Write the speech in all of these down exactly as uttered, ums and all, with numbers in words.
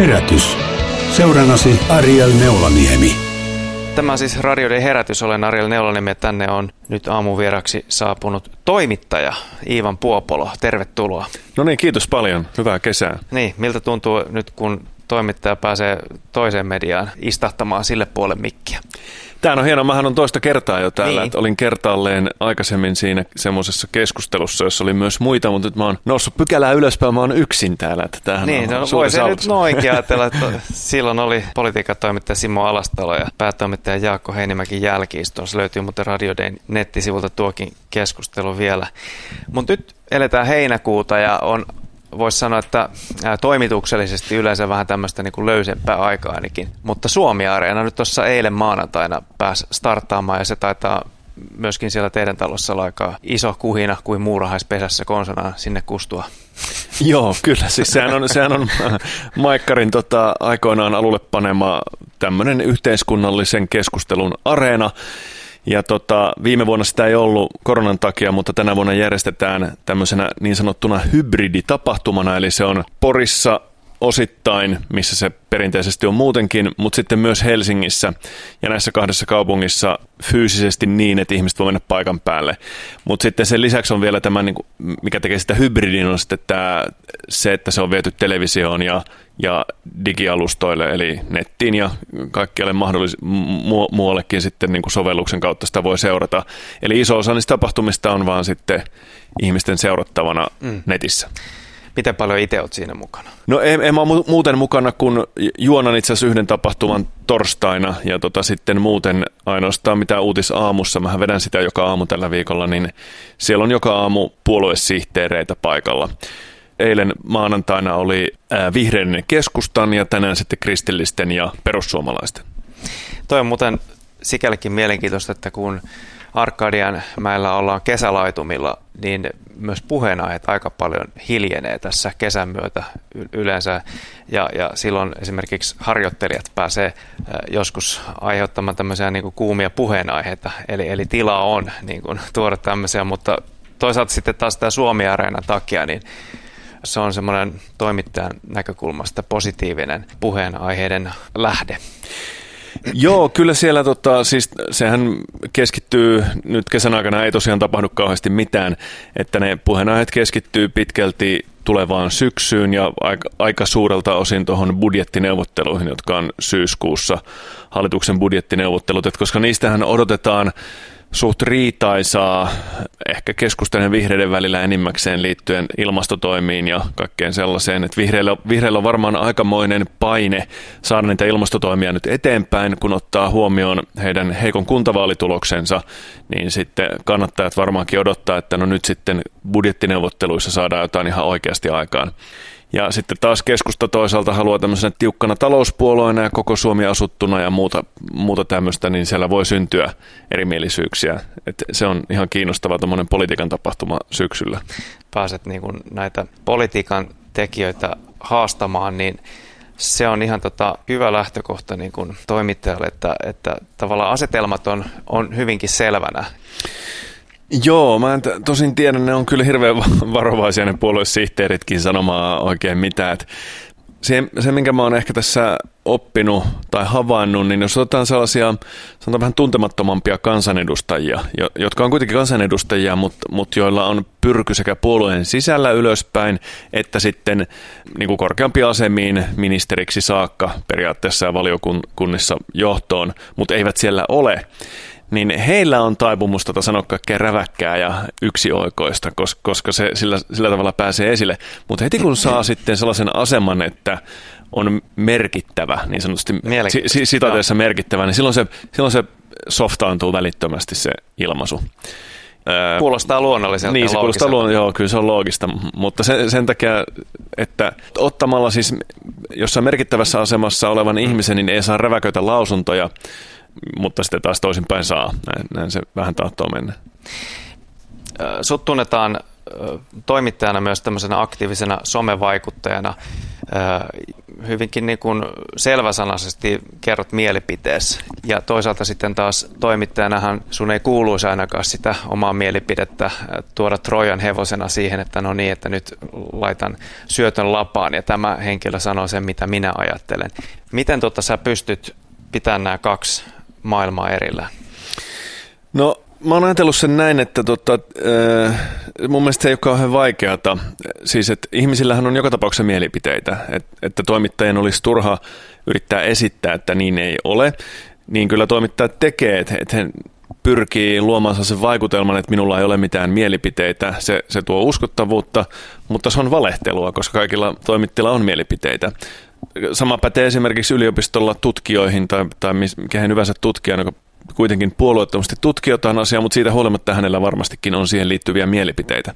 Herätys. Seurannasi Ariel Neulaniemi. Tämä on siis Radioiden herätys. Olen Ariel Neulaniemi ja tänne on nyt aamuvieraksi saapunut toimittaja Iivan Puopolo. Tervetuloa. No niin, kiitos paljon. Hyvää kesää. Niin, miltä tuntuu nyt, kun toimittaja pääsee toiseen mediaan istahtamaan sille puolelle mikkiä? Tämä on hienoa. Mähän on toista kertaa jo täällä. Niin. Että olin kertaalleen aikaisemmin siinä semmoisessa keskustelussa, jossa oli myös muita, mutta nyt mä oon noussut pykälää ylöspäin. Mä oon yksin täällä. Että tämähän niin, on no, suuri voi se saavutus. nyt noinkin ajatella, että silloin oli politiikan toimittaja Simo Alastalo ja päätoimittaja Jaakko Heinimäki jälki-istunnossa. Löytyy muuten Radioiden nettisivulta tuokin keskustelu vielä. Mutta nyt eletään heinäkuuta ja on... Voisi sanoa, että toimituksellisesti yleensä vähän tämmöistä niin kuin löysempää aikaa ainakin. Mutta Suomi-areena nyt tuossa eilen maanantaina pääsi starttaamaan ja se taitaa myöskin siellä teidän talossa olla aika iso kuhina kuin muurahaispesässä konsanaan sinne kustua. Joo, kyllä. Siis sehän on, sehän on Maikkarin tota, aikoinaan alulle panema tämmöinen yhteiskunnallisen keskustelun areena. Ja tota, viime vuonna sitä ei ollut koronan takia, mutta tänä vuonna järjestetään tämmöisenä niin sanottuna hybriditapahtumana, eli se on Porissa osittain, missä se perinteisesti on muutenkin, mutta sitten myös Helsingissä ja näissä kahdessa kaupungissa fyysisesti niin, että ihmiset voi mennä paikan päälle. Mutta sitten sen lisäksi on vielä tämä, mikä tekee sitä hybridin, on sitten tämä, se, että se on viety televisioon ja, ja digialustoille, eli nettiin ja kaikkialle mahdollis- mu- muuallekin sitten niin kuin sovelluksen kautta sitä voi seurata. Eli iso osa niistä tapahtumista on vaan sitten ihmisten seurattavana mm. netissä. Miten paljon itse olet siinä mukana? No en, en mä ole muuten mukana, kun juonan itse asiassa yhden tapahtuman torstaina ja tota, sitten muuten ainoastaan mitä uutisaamussa, mähän vedän sitä joka aamu tällä viikolla, niin siellä on joka aamu puoluesihteereitä paikalla. Eilen maanantaina oli ää, Vihreiden keskustan ja tänään sitten kristillisten ja perussuomalaisten. Toi on muuten sikälikin mielenkiintoista, että kun Arkadian mäellä ollaan kesälaitumilla, niin myös puheenaiheet aika paljon hiljenee tässä kesän myötä yleensä. Ja, ja silloin esimerkiksi harjoittelijat pääsee joskus aiheuttamaan tämmöisiä niin kuin kuumia puheenaiheita. Eli, eli tilaa on niin kuin tuoda tämmöisiä, mutta toisaalta sitten taas tämä Suomi-areenan takia, niin se on semmoinen toimittajan näkökulmasta positiivinen puheenaiheiden lähde. Joo, kyllä siellä tota, siis sehän keskittyy, nyt kesän aikana ei tosiaan tapahdu kauheasti mitään, että ne puheenaiheet keskittyy pitkälti tulevaan syksyyn ja aika, aika suurelta osin tuohon budjettineuvotteluihin, jotka on syyskuussa hallituksen budjettineuvottelut, että koska niistähän odotetaan suht riitaisaa, ehkä keskustelun vihreiden välillä enimmäkseen liittyen ilmastotoimiin ja kaikkeen sellaiseen, että vihreillä, vihreillä on varmaan aikamoinen paine saada niitä ilmastotoimia nyt eteenpäin, kun ottaa huomioon heidän heikon kuntavaalituloksensa, niin sitten kannattajat varmaankin odottaa, että no nyt sitten budjettineuvotteluissa saadaan jotain ihan oikeasti aikaan. Ja sitten taas keskusta toisaalta haluaa tämmöisenä tiukkana talouspuolueena ja koko Suomi asuttuna ja muuta, muuta tämmöistä, niin siellä voi syntyä erimielisyyksiä. Et se on ihan kiinnostava tommoinen politiikan tapahtuma syksyllä. Pääset niin kuin näitä politiikan tekijöitä haastamaan, niin se on ihan tota hyvä lähtökohta niin kuin toimittajalle, että, että tavallaan asetelmat on, on hyvinkin selvänä. Joo, mä en t- tosin tiedä, ne on kyllä hirveän varovaisia ne puoluesihteeritkin sanomaan oikein mitään. Se, se, minkä mä oon ehkä tässä oppinut tai havainnut, niin jos otetaan sellaisia sanotaan vähän tuntemattomampia kansanedustajia, jotka on kuitenkin kansanedustajia, mutta, mutta joilla on pyrky sekä puolueen sisällä ylöspäin, että sitten niin kuin korkeampiin asemiin ministeriksi saakka periaatteessa ja valiokunnissa johtoon, mutta eivät siellä ole, niin heillä on taipumus tota sanoa kaikkea räväkkää ja yksioikoista, koska se sillä, sillä tavalla pääsee esille. Mutta heti kun saa sitten sellaisen aseman, että on merkittävä, niin sanotusti si- sitaateessa merkittävä, niin silloin se, silloin se softaantuu välittömästi se ilmaisu. Kuulostaa luonnolliselta. Niin, se kuulostaa luonnolliselta, joo, kyllä se on loogista, mutta sen, sen takia, että ottamalla siis jossain merkittävässä asemassa olevan ihmisen, niin ei saa räväköitä lausuntoja, mutta sitten taas toisinpäin saa. Näin, näin se vähän tahtoo mennä. Sut tunnetaan toimittajana myös tämmöisenä aktiivisena somevaikuttajana hyvinkin niin kuin selväsanaisesti kerrot mielipiteessä. Ja toisaalta sitten taas toimittajanahan sun ei kuuluisi ainakaan sitä omaa mielipidettä tuoda Trojan hevosena siihen, että no niin, että nyt laitan syötön lapaan ja tämä henkilö sanoo sen, mitä minä ajattelen. Miten tota sä pystyt pitämään nämä kaksi maailmaa erillään? No mä oon ajatellut sen näin, että tota, äh, mun mielestä se ei ole kauhean vaikeata. Siis, että ihmisillähän on joka tapauksessa mielipiteitä, että, että toimittajien olisi turha yrittää esittää, että niin ei ole. Niin kyllä toimittajat tekee, että, että he pyrkii luomaan sen vaikutelman, että minulla ei ole mitään mielipiteitä. Se, se tuo uskottavuutta, mutta se on valehtelua, koska kaikilla toimittajilla on mielipiteitä. Sama pätee esimerkiksi yliopistolla tutkijoihin tai, tai kehen hyvänsä tutkijana, joka kuitenkin puolueettomasti tutkii jotain asiaa, mutta siitä huolimatta hänellä varmastikin on siihen liittyviä mielipiteitä.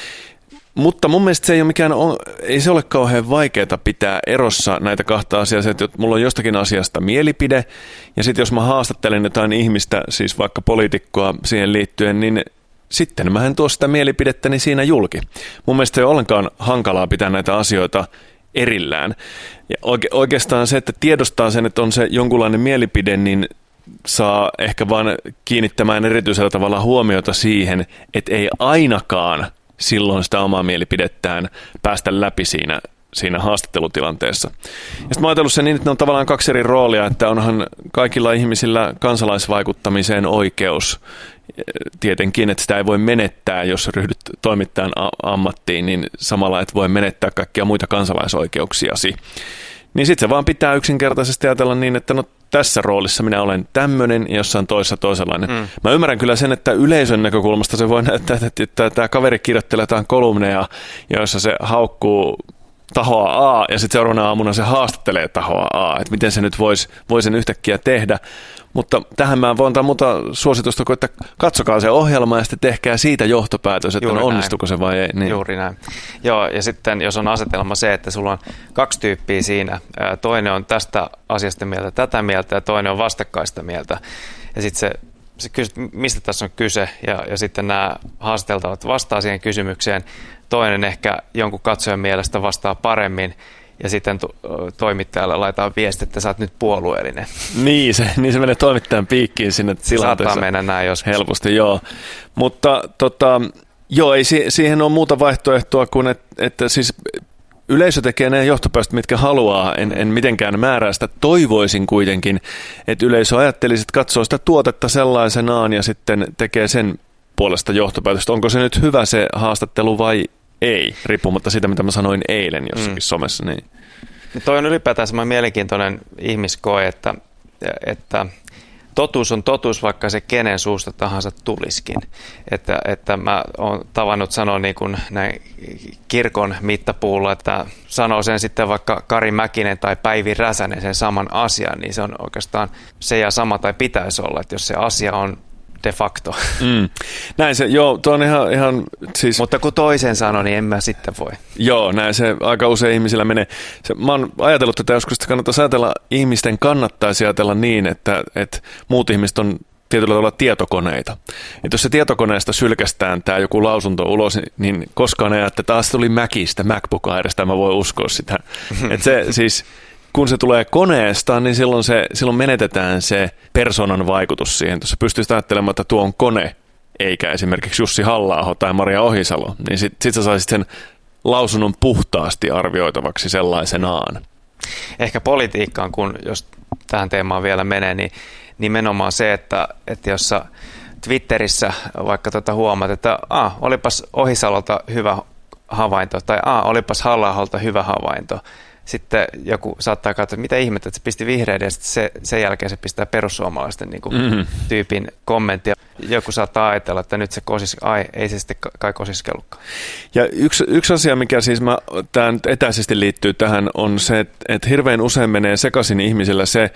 Mutta mun mielestä se ei ole mikään, ei se ole kauhean vaikeaa pitää erossa näitä kahta asiaa, että mulla on jostakin asiasta mielipide, ja sitten jos mä haastattelen jotain ihmistä, siis vaikka poliitikkoa siihen liittyen, niin sitten mä en tuo sitä mielipidettäni siinä julki. Mun mielestä ei ole ollenkaan hankalaa pitää näitä asioita erillään. Ja oike, oikeastaan se, että tiedostaa sen, että on se jonkunlainen mielipide, niin saa ehkä vaan kiinnittämään erityisellä tavalla huomiota siihen, että ei ainakaan silloin sitä omaa mielipidettään päästä läpi siinä, siinä haastattelutilanteessa. Ja sitten mä oon ajatellut sen niin, että ne on tavallaan kaksi eri roolia, että onhan kaikilla ihmisillä kansalaisvaikuttamiseen oikeus. Tietenkin, että sitä ei voi menettää, jos ryhdyt toimittajan ammattiin, niin samalla et voi menettää kaikkia muita kansalaisoikeuksiasi. Niin sitten se vaan pitää yksinkertaisesti ajatella niin, että no tässä roolissa minä olen tämmöinen ja jossain toisessa toisenlainen. Mm. Mä ymmärrän kyllä sen, että yleisön näkökulmasta se voi näyttää, että tämä kaveri kirjoittelee jotain kolumneja, joissa se haukkuu tahoa A ja sitten seuraavana aamuna se haastattelee tahoa A, että miten se nyt voisi voi sen yhtäkkiä tehdä. Mutta tähän mä voin antaa muuta suositusta, että katsokaa se ohjelma ja sitten tehkää siitä johtopäätös, että no onnistuuko se vai ei. Niin. Juuri näin. Joo, ja sitten jos on asetelma se, että sulla on kaksi tyyppiä siinä, toinen on tästä asiasta mieltä, tätä mieltä ja toinen on vastakkaista mieltä. Ja sitten se, se kysyt, mistä tässä on kyse ja, ja sitten nämä haastateltavat vastaa siihen kysymykseen. Toinen ehkä jonkun katsojan mielestä vastaa paremmin. Ja sitten to- toimittajalle laitetaan viesti, että sä oot nyt puolueellinen. Niin se, niin se menee toimittajan piikkiin sinne tilanteessa. Saattaa mennä näin joskus. Helposti, joo. Mutta tota, joo, ei si- siihen ole muuta vaihtoehtoa kuin, että, että siis yleisö tekee ne johtopäätökset, mitkä haluaa. En, en mitenkään määrää sitä. Toivoisin kuitenkin, että yleisö ajattelisi, että katsoo sitä tuotetta sellaisenaan ja sitten tekee sen puolesta johtopäätöstä. Onko se nyt hyvä se haastattelu vai ei, riippumatta siitä, mitä mä sanoin eilen jossakin mm. somessa. Niin. Toi on ylipäätään semmoinen mielenkiintoinen ihmiskoe, että, että totuus on totuus, vaikka se kenen suusta tahansa tuliskin. Että, että mä oon tavannut sanoa niin kuin näin kirkon mittapuulla, että sanoo sen sitten vaikka Kari Mäkinen tai Päivi Räsänen sen saman asian, niin se on oikeastaan se ja sama tai pitäisi olla, että jos se asia on de facto. Mm. Näin se, joo, tuo on ihan, ihan siis... Mutta kun toisen sanoo, niin en mä sitten voi. Joo, näin se aika usein ihmisillä menee. Se, mä oon ajatellut tätä joskus, että kannattaisi ajatella, ihmisten kannattaisi ajatella niin, että, että muut ihmiset on tietyllä tavalla tietokoneita. Että jos se tietokoneesta sylkästään tämä joku lausunto ulos, niin koskaan ei että taas tuli Macista, MacBook Airista, mä voin uskoa sitä. Että se siis... Kun se tulee koneesta, niin silloin, se, silloin menetetään se persoonan vaikutus siihen. Jos sä pystyisit ajattelemaan, että tuo on kone, eikä esimerkiksi Jussi Halla-aho tai Maria Ohisalo, niin sit, sit sä saisit sen lausunnon puhtaasti arvioitavaksi sellaisenaan. Ehkä politiikkaan, kun jos tähän teemaan vielä menee, niin nimenomaan se, että, että jos sä Twitterissä vaikka tuota huomaat, että ah, olipas Ohisalolta hyvä havainto, tai ah, olipas Halla-aholta hyvä havainto, sitten joku saattaa katsoa, että mitä ihmettä, että se pisti vihreiden ja sitten se, sen jälkeen se pistää perussuomalaisten niin kuin mm-hmm. tyypin kommenttia. Joku saattaa ajatella, että nyt se kosis, ai ei se sitten kai kosiskellutkaan. Ja yksi, yksi asia, mikä siis mä, tämä nyt etäisesti liittyy tähän, on se, että, että hirveän usein menee sekaisin ihmisillä se,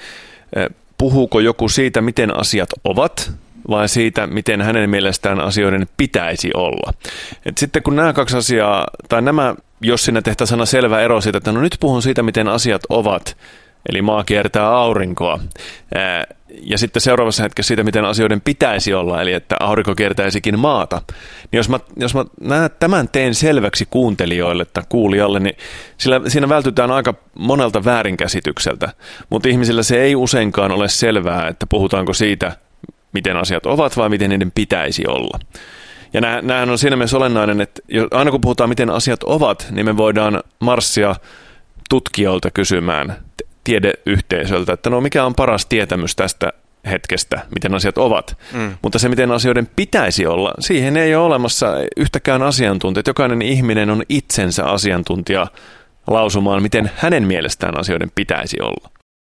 puhuuko joku siitä, miten asiat ovat, vai siitä, miten hänen mielestään asioiden pitäisi olla. Et sitten kun nämä kaksi asiaa, tai nämä, jos sinne tehtäisiin sana selvä ero siitä, että no nyt puhun siitä, miten asiat ovat, eli maa kiertää aurinkoa. Ja sitten seuraavassa hetkessä siitä, miten asioiden pitäisi olla, eli että aurinko kiertäisikin maata. Niin jos mä, jos mä tämän teen selväksi kuuntelijoille tai kuulijalle, niin sillä, siinä vältytään aika monelta väärinkäsitykseltä. Mutta ihmisillä se ei useinkaan ole selvää, että puhutaanko siitä, miten asiat ovat vai miten niiden pitäisi olla. Ja nämähän on siinä mielessä olennainen, että aina kun puhutaan, miten asiat ovat, niin me voidaan marssia tutkijoilta kysymään tiedeyhteisöltä, että no mikä on paras tietämys tästä hetkestä, miten asiat ovat. Mm. Mutta se, miten asioiden pitäisi olla, siihen ei ole olemassa yhtäkään asiantuntijaa. Jokainen ihminen on itsensä asiantuntija lausumaan, miten hänen mielestään asioiden pitäisi olla.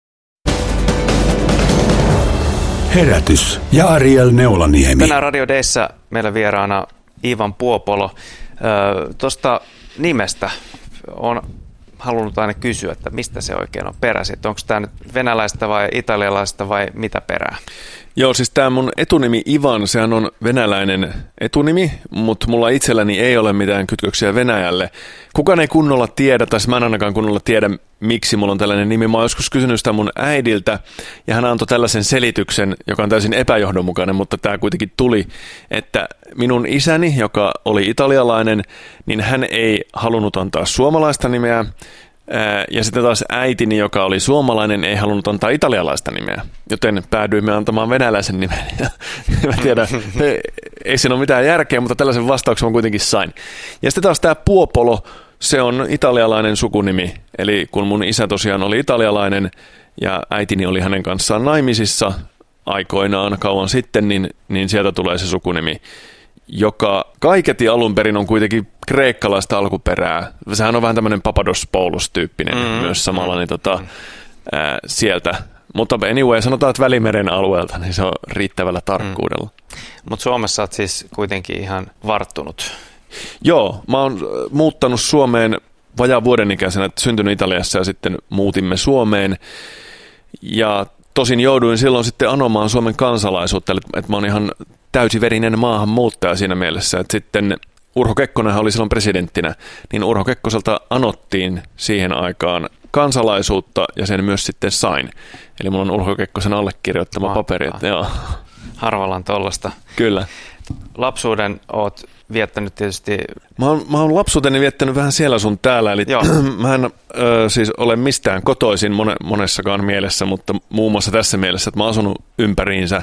Herätys ja Ariel Neulaniemi. Tänään Radio Dayssä meillä vieraana Ivan Puopolo. Tuosta nimestä on halunnut aina kysyä, että mistä se oikein on peräisin. Onko tämä nyt venäläistä vai italialaista vai mitä perää? Joo, siis tämä mun etunimi Ivan, sehän on venäläinen etunimi, mutta mulla itselläni ei ole mitään kytköksiä Venäjälle. Kukaan ei kunnolla tiedä, tai mä en ainakaan kunnolla tiedä, miksi mulla on tällainen nimi. Mä oon joskus kysynyt sitä mun äidiltä, ja hän antoi tällaisen selityksen, joka on täysin epäjohdonmukainen, mutta tämä kuitenkin tuli, että minun isäni, joka oli italialainen, niin hän ei halunnut antaa suomalaista nimeä, ja sitten taas äitini, joka oli suomalainen, ei halunnut antaa italialaista nimeä, joten päädyimme antamaan venäläisen nimen. Mä tiedän, ei siinä ole mitään järkeä, mutta tällaisen vastauksen mä kuitenkin sain. Ja sitten taas tämä Puopolo, se on italialainen sukunimi, eli kun mun isä tosiaan oli italialainen ja äitini oli hänen kanssaan naimisissa aikoinaan kauan sitten, niin, niin sieltä tulee se sukunimi, joka kaiketi alun perin on kuitenkin kreikkalaista alkuperää. Sehän on vähän tämmöinen Papados-Paulus-tyyppinen mm-hmm. myös samalla niin tota, ää, sieltä. Mutta anyway, sanotaan, että Välimeren alueelta, niin se on riittävällä tarkkuudella. Mm. Mutta Suomessa olet siis kuitenkin ihan varttunut. Joo, mä oon muuttanut Suomeen vajaa vuoden ikäisenä, että syntynyt Italiassa ja sitten muutimme Suomeen. Ja tosin jouduin silloin sitten anomaan Suomen kansalaisuutta, että mä oon ihan täysiverinen maahanmuuttaja siinä mielessä, että sitten Urho Kekkonenhan oli silloin presidenttinä, niin Urho Kekkoselta anottiin siihen aikaan kansalaisuutta ja sen myös sitten sain. Eli mulla on Urho Kekkosen allekirjoittama Mahtavaa. paperi. Että joo. Harvalla on tollasta. Kyllä. Lapsuuden oot viettänyt tietysti... Mä oon, mä oon lapsuuteni viettänyt vähän siellä sun täällä, eli mä en ö, siis ole mistään kotoisin mone, monessakaan mielessä, mutta muun muassa tässä mielessä, että mä oon asunut ympäriinsä.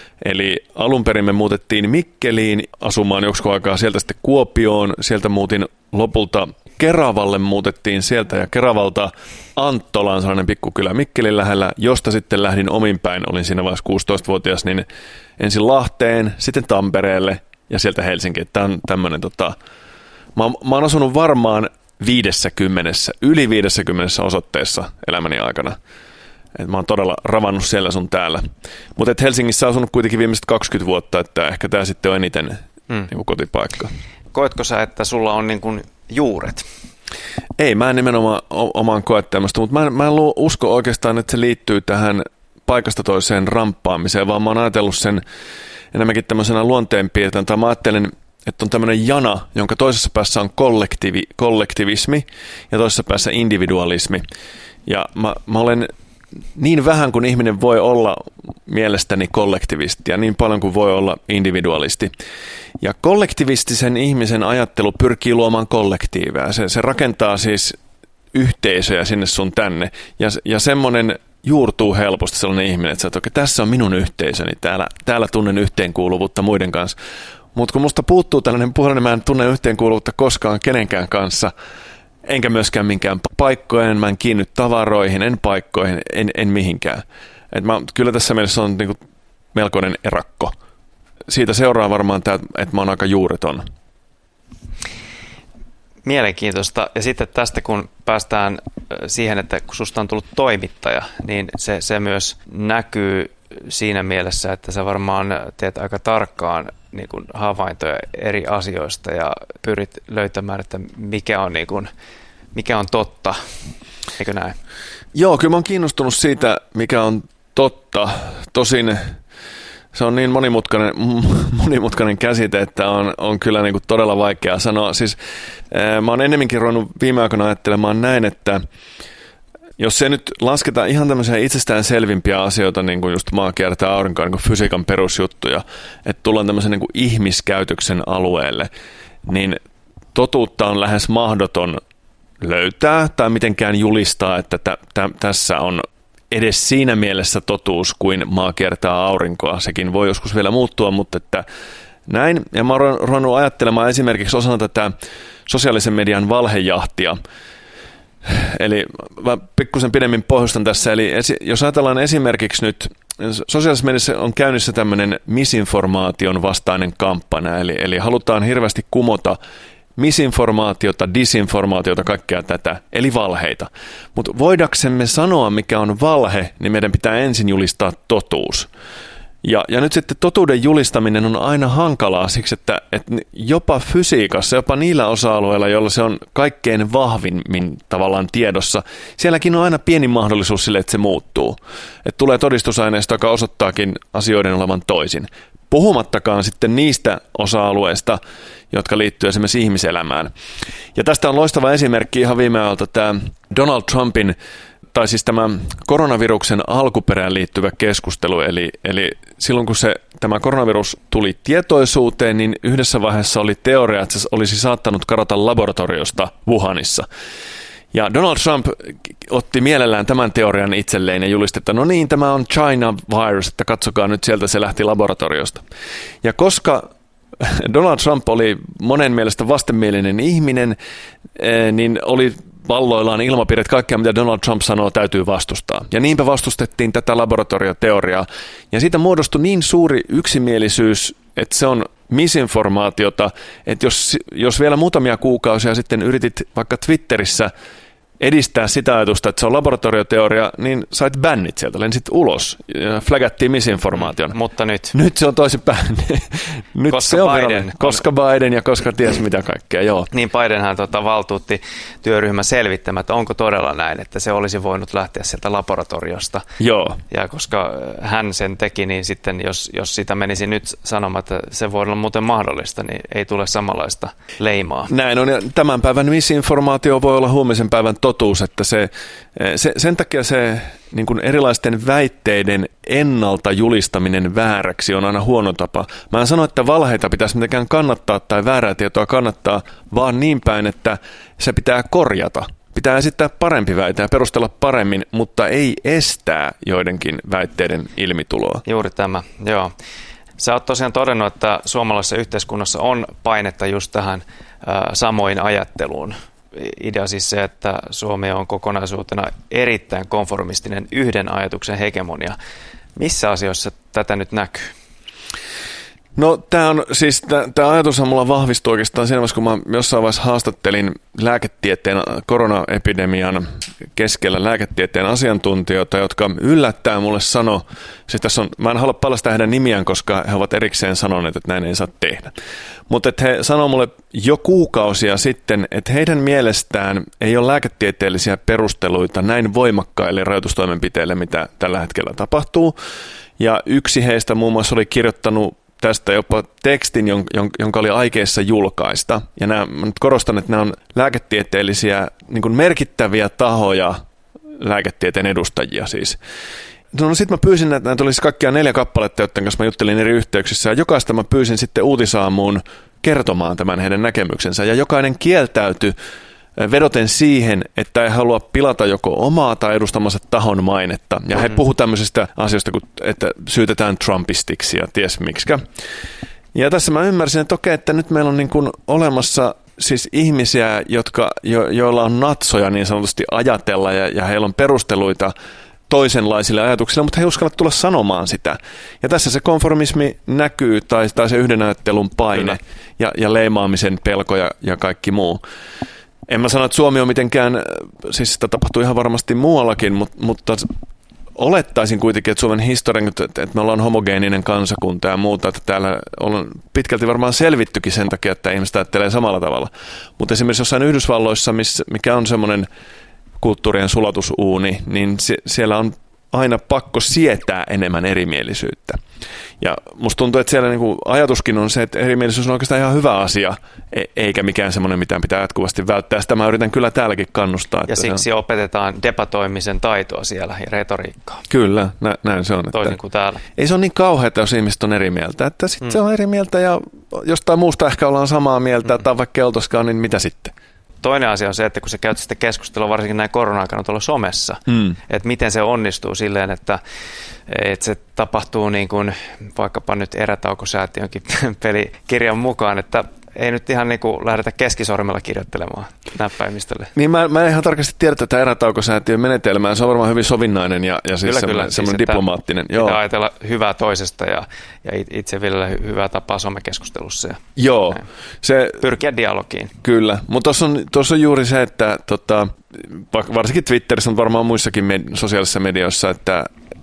Eli alun perin me muutettiin Mikkeliin asumaan joksikin aikaa, sieltä sitten Kuopioon, sieltä muutin lopulta Keravalle, muutettiin sieltä ja Keravalta Anttolaan, sellainen pikkukylä Mikkelin lähellä, josta sitten lähdin omin päin, olin siinä vaiheessa kuusitoistavuotias, niin ensin Lahteen, sitten Tampereelle ja sieltä Helsinkiin. Tämä on tämmöinen, tota, mä, mä oon asunut varmaan viidessäkymmenessä, yli viidessäkymmenessä osoitteessa elämäni aikana. Et mä oon todella ravannut siellä sun täällä. Mutta Helsingissä on asunut kuitenkin viimeiset kaksikymmentä vuotta, että ehkä tämä sitten on eniten mm. niin kotipaikka. Koetko sä, että sulla on niin kuin juuret? Ei, mä en nimenomaan omaan koe tämmöistä, mutta mä en, mä en usko oikeastaan, että se liittyy tähän paikasta toiseen ramppaamiseen, vaan mä oon ajatellut sen enemmänkin tämmöisenä luonteenpiirtein, tai mä ajattelen, että on tämmöinen jana, jonka toisessa päässä on kollektivi, kollektivismi ja toisessa päässä individualismi. Ja mä, mä olen niin vähän kuin ihminen voi olla mielestäni kollektivisti ja niin paljon kuin voi olla individualisti. Ja kollektivistisen ihmisen ajattelu pyrkii luomaan kollektiiveja. Se, se rakentaa siis yhteisöjä sinne sun tänne. Ja, ja semmoinen juurtuu helposti sellainen ihminen, että sä oot, okay, tässä on minun yhteisöni, täällä, täällä tunnen yhteenkuuluvuutta muiden kanssa. Mutta kun musta puuttuu tällainen puhelin, niin mä en tunne yhteenkuuluvuutta koskaan kenenkään kanssa. Enkä myöskään minkään paikkojen, mä en kiinny tavaroihin, en paikkoihin, en, en mihinkään. Et mä, kyllä tässä mielessä on niinku melkoinen erakko. Siitä seuraa varmaan tämä, että mä oon aika juureton. Mielenkiintoista. Ja sitten tästä kun päästään siihen, että kun susta on tullut toimittaja, niin se, se myös näkyy siinä mielessä, että sä varmaan teet aika tarkkaan niin kuin havaintoja eri asioista ja pyrit löytämään, että mikä on, niin kuin, mikä on totta, eikö näin? Joo, kyllä mä oon kiinnostunut siitä, mikä on totta. Tosin se on niin monimutkainen, monimutkainen käsite, että on, on kyllä niin kuin todella vaikea sanoa. Siis, ää, mä oon ennemminkin ruvennut viime aikoina ajattelemaan näin, että jos se nyt lasketaan ihan tämmöisiä itsestään selvimpiä asioita, niin kuin just maa kiertää aurinkoa, niin kuin fysiikan perusjuttuja, että tullaan tämmöisen niin kuin ihmiskäytöksen alueelle, niin totuutta on lähes mahdoton löytää tai mitenkään julistaa, että tä, tä, tässä on edes siinä mielessä totuus kuin maa kiertää aurinkoa. Sekin voi joskus vielä muuttua, mutta että näin. Ja mä oon ruvennut ajattelemaan esimerkiksi osana tätä sosiaalisen median valhejahtia. Eli mä pikkusen pidemmin pohjustan tässä. Eli esi- jos ajatellaan esimerkiksi nyt, sosiaalisessa mediassa on käynnissä tämmöinen misinformaation vastainen kampanja. Eli, eli halutaan hirveästi kumota misinformaatiota, disinformaatiota, kaikkea tätä, eli valheita. Mutta voidaksemme sanoa, mikä on valhe, niin meidän pitää ensin julistaa totuus. Ja, ja nyt sitten totuuden julistaminen on aina hankalaa siksi, että, että jopa fysiikassa, jopa niillä osa-alueilla, joilla se on kaikkein vahvimmin tavallaan tiedossa, sielläkin on aina pieni mahdollisuus sille, että se muuttuu. Että tulee todistusaineisto, joka osoittaakin asioiden olevan toisin. Puhumattakaan sitten niistä osa-alueista, jotka liittyy esimerkiksi ihmiselämään. Ja tästä on loistava esimerkki ihan viime ajalta tämä Donald Trumpin, tai siis tämä koronaviruksen alkuperään liittyvä keskustelu. Eli, eli silloin kun se, tämä koronavirus tuli tietoisuuteen, niin yhdessä vaiheessa oli teoria, että se olisi saattanut kadota laboratoriosta Wuhanissa. Ja Donald Trump otti mielellään tämän teorian itselleen ja julisti, että no niin, tämä on China virus, että katsokaa nyt sieltä, se lähti laboratoriosta. Ja koska Donald Trump oli monen mielestä vastenmielinen ihminen, niin oli valloillaan ilmapiiri, että kaikkea mitä Donald Trump sanoo täytyy vastustaa. Ja niinpä vastustettiin tätä laboratorioteoriaa. Ja siitä muodostui niin suuri yksimielisyys, että se on misinformaatiota, että jos, jos vielä muutamia kuukausia sitten yritit vaikka Twitterissä edistää sitä ajatusta, että se on laboratorioteoria, niin sait bännit sieltä, lensit ulos ja flagattiin misinformaation. Mm, mutta nyt. Nyt se on toisinpäin. Nyt koska se on Biden. On, koska Biden ja koska ties mitä kaikkea, joo. Niin Bidenhan tota, valtuutti työryhmän selvittämään, että onko todella näin, että se olisi voinut lähteä sieltä laboratoriosta. Joo. Ja koska hän sen teki, niin sitten jos, jos sitä menisi nyt sanomaan, että se voi olla muuten mahdollista, niin ei tule samanlaista leimaa. Näin on, ja tämän päivän misinformaatio voi olla huomisen päivän totuus, että se, se, sen takia se niin kuin erilaisten väitteiden ennalta julistaminen vääräksi on aina huono tapa. Mä en sano, että valheita pitäisi mitenkään kannattaa tai väärää tietoa kannattaa, vaan niin päin, että se pitää korjata. Pitää esittää parempi väite ja perustella paremmin, mutta ei estää joidenkin väitteiden ilmituloa. Juuri tämä, joo. Sä oot tosiaan todennut, että suomalaisessa yhteiskunnassa on painetta just tähän äh, samoin ajatteluun. Idea siis se, että Suomi on kokonaisuutena erittäin konformistinen yhden ajatuksen hegemonia. Missä asioissa tätä nyt näkyy? No tämä on siis, tämä ajatushan mulla vahvistui oikeastaan siinä vaiheessa, kun mä jossain vaiheessa haastattelin lääketieteen, koronaepidemian keskellä lääketieteen asiantuntijoita, jotka yllättäen mulle sano, siis tässä on, mä en halua paljastaa heidän nimiään, koska he ovat erikseen sanoneet, että näin ei saa tehdä. Mutta he sanoo mulle jo kuukausia sitten, että heidän mielestään ei ole lääketieteellisiä perusteluita näin voimakkaille rajoitustoimenpiteille, mitä tällä hetkellä tapahtuu. Ja yksi heistä muun muassa oli kirjoittanut tästä jopa tekstin, jonka oli aikeissa julkaista. Ja nämä, mä nyt korostan, että nämä on lääketieteellisiä niin kuin merkittäviä tahoja, lääketieteen edustajia siis. No sitten mä pyysin, että näitä olisi kaikkia neljä kappaletta, joiden kanssa mä juttelin eri yhteyksissä. Ja jokaista mä pyysin sitten Uutisaamuun kertomaan tämän heidän näkemyksensä. Ja jokainen kieltäytyi vedoten siihen, että ei halua pilata joko omaa tai edustamansa tahon mainetta. Ja he puhuvat tämmöisistä asioista, että syytetään Trumpistiksi ja ties miksikä. Ja tässä mä ymmärsin, että okei, että nyt meillä on niin kuin olemassa siis ihmisiä, jotka, jo, joilla on natsoja niin sanotusti ajatella ja, ja heillä on perusteluita toisenlaisille ajatuksille, mutta he ei uskalla tulla sanomaan sitä. Ja tässä se konformismi näkyy tai, tai se yhden ajattelun paine ja, ja leimaamisen pelko ja, ja kaikki muu. En mä sano, että Suomi on mitenkään, siis sitä tapahtuu ihan varmasti muuallakin, mutta, mutta olettaisin kuitenkin, että Suomen historian, että me ollaan homogeeninen kansakunta ja muuta, että täällä on pitkälti varmaan selvittykin sen takia, että ihmiset ajattelee samalla tavalla. Mutta esimerkiksi jossain Yhdysvalloissa, mikä on semmoinen kulttuurien sulatusuuni, niin siellä on aina pakko sietää enemmän erimielisyyttä. Ja musta tuntuu, että siellä niinku ajatuskin on se, että erimielisyys on oikeastaan ihan hyvä asia, eikä mikään semmoinen, mitä pitää jatkuvasti välttää. Sitä mä yritän kyllä täälläkin kannustaa. Ja siksi on... opetetaan debatoimisen taitoa siellä ja retoriikkaa. Kyllä, nä, näin se on. Toisin että kuin täällä. Ei se ole niin kauheata, jos ihmiset on eri mieltä. Että sitten hmm. se on eri mieltä ja jostain muusta ehkä ollaan samaa mieltä, hmm. tai vaikka ei oltaisikaan, niin mitä sitten? Toinen asia on se, että kun sä käyt sitä keskustelua varsinkin näin korona-aikana tuolla somessa, mm. että miten se onnistuu silleen, että, että se tapahtuu niin kuin vaikkapa nyt Erätaukosäätiönkin pelikirjan mukaan, että ei nyt ihan niin kuin lähdetä keskisormella kirjoittelemaan näppäimistölle. Niin mä, mä en ihan tarkasti tiedä tätä Erätaukosäätiön menetelmää. Se on varmaan hyvin sovinnainen ja, ja siis semmoinen, semmoinen siis diplomaattinen. Pitää Joo. ajatella hyvää toisesta ja, ja itse vielä hyvää tapaa somekeskustelussa. Ja Joo. Se, pyrkiä dialogiin. Kyllä, mutta tuossa on, tuossa on juuri se, että tota, varsinkin Twitterissä on varmaan muissakin med- sosiaalisissa medioissa, että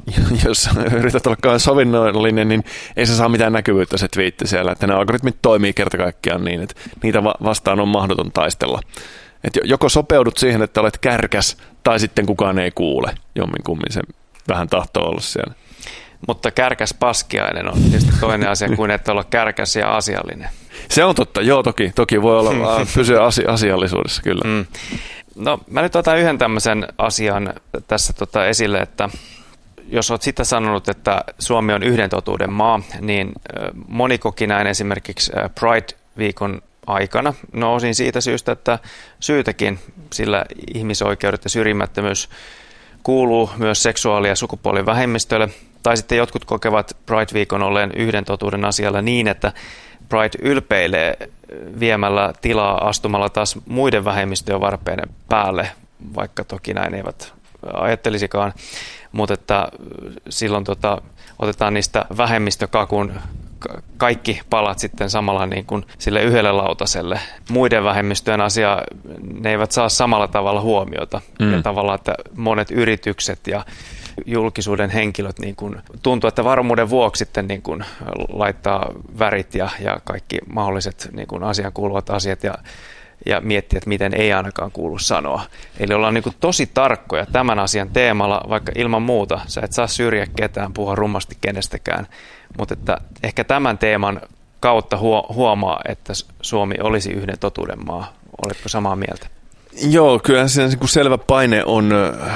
jos yrität olla kauan sovinnollinen, niin ei se saa mitään näkyvyyttä se twiitti siellä. Että ne algoritmit toimii kerta kaikkiaan niin, että niitä vastaan on mahdoton taistella. Että joko sopeudut siihen, että olet kärkäs, tai sitten kukaan ei kuule. Jomminkummin se vähän tahtoo olla siellä. Mutta kärkäs paskiainen on tietysti toinen asia kuin että olla kärkäs ja asiallinen. Se on totta, joo toki. Toki voi olla pysyä asi- asiallisuudessa, kyllä. Mm. No mä nyt otan yhden tämmöisen asian tässä tota esille, että jos olet sitä sanonut, että Suomi on yhden totuuden maa, niin moni koki näin esimerkiksi Pride-viikon aikana. No osin siitä syystä, että syytäkin, sillä ihmisoikeudet ja syrjimättömyys kuuluu myös seksuaali- ja sukupuolivähemmistöille. Tai sitten jotkut kokevat Pride-viikon olleen yhden totuuden asialla niin, että Pride ylpeilee viemällä tilaa astumalla taas muiden vähemmistöjen varpeiden päälle, vaikka toki näin eivät ajattelisikaan. Mutta että silloin tota, otetaan niistä vähemmistökakun kaikki palat sitten samalla niin kuin sille yhdelle lautaselle. Muiden vähemmistöjen asia, ne eivät saa samalla tavalla huomiota. Mm. Ja tavallaan, että monet yritykset ja julkisuuden henkilöt niin kuin, tuntuu, että varmuuden vuoksi sitten niin kuin, laittaa värit ja, ja kaikki mahdolliset niin kuin, asiaan kuuluvat asiat ja ja miettiä, että miten ei ainakaan kuulu sanoa. Eli ollaan niin kuin tosi tarkkoja tämän asian teemalla, vaikka ilman muuta. Sä et saa syrjiä ketään, puhua rummasti kenestäkään. Mutta että ehkä tämän teeman kautta huomaa, että Suomi olisi yhden totuuden maa. Oletko samaa mieltä? Joo, kyllä se selvä paine on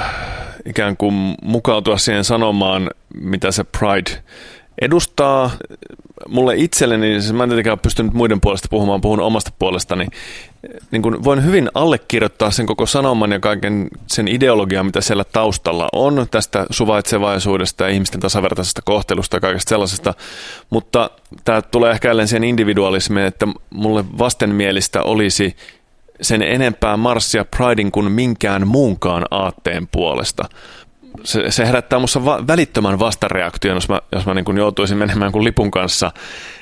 ikään kuin mukautua siihen sanomaan, mitä se Pride edustaa. Mulle itselleni, siis mä en tietenkään pystynyt muiden puolesta puhumaan, puhun omasta puolestani, niin kun voin hyvin allekirjoittaa sen koko sanoman ja kaiken sen ideologian, mitä siellä taustalla on, tästä suvaitsevaisuudesta ja ihmisten tasavertaisesta kohtelusta ja kaikesta sellaisesta, mutta tämä tulee ehkä jälleen siihen individualismiin, että mulle vastenmielistä olisi sen enempää marssia Pridein kuin minkään muunkaan aatteen puolesta. Se, se herättää minussa va- välittömän vastareaktion, jos mä, jos mä niin kuin joutuisin menemään kuin lipun kanssa.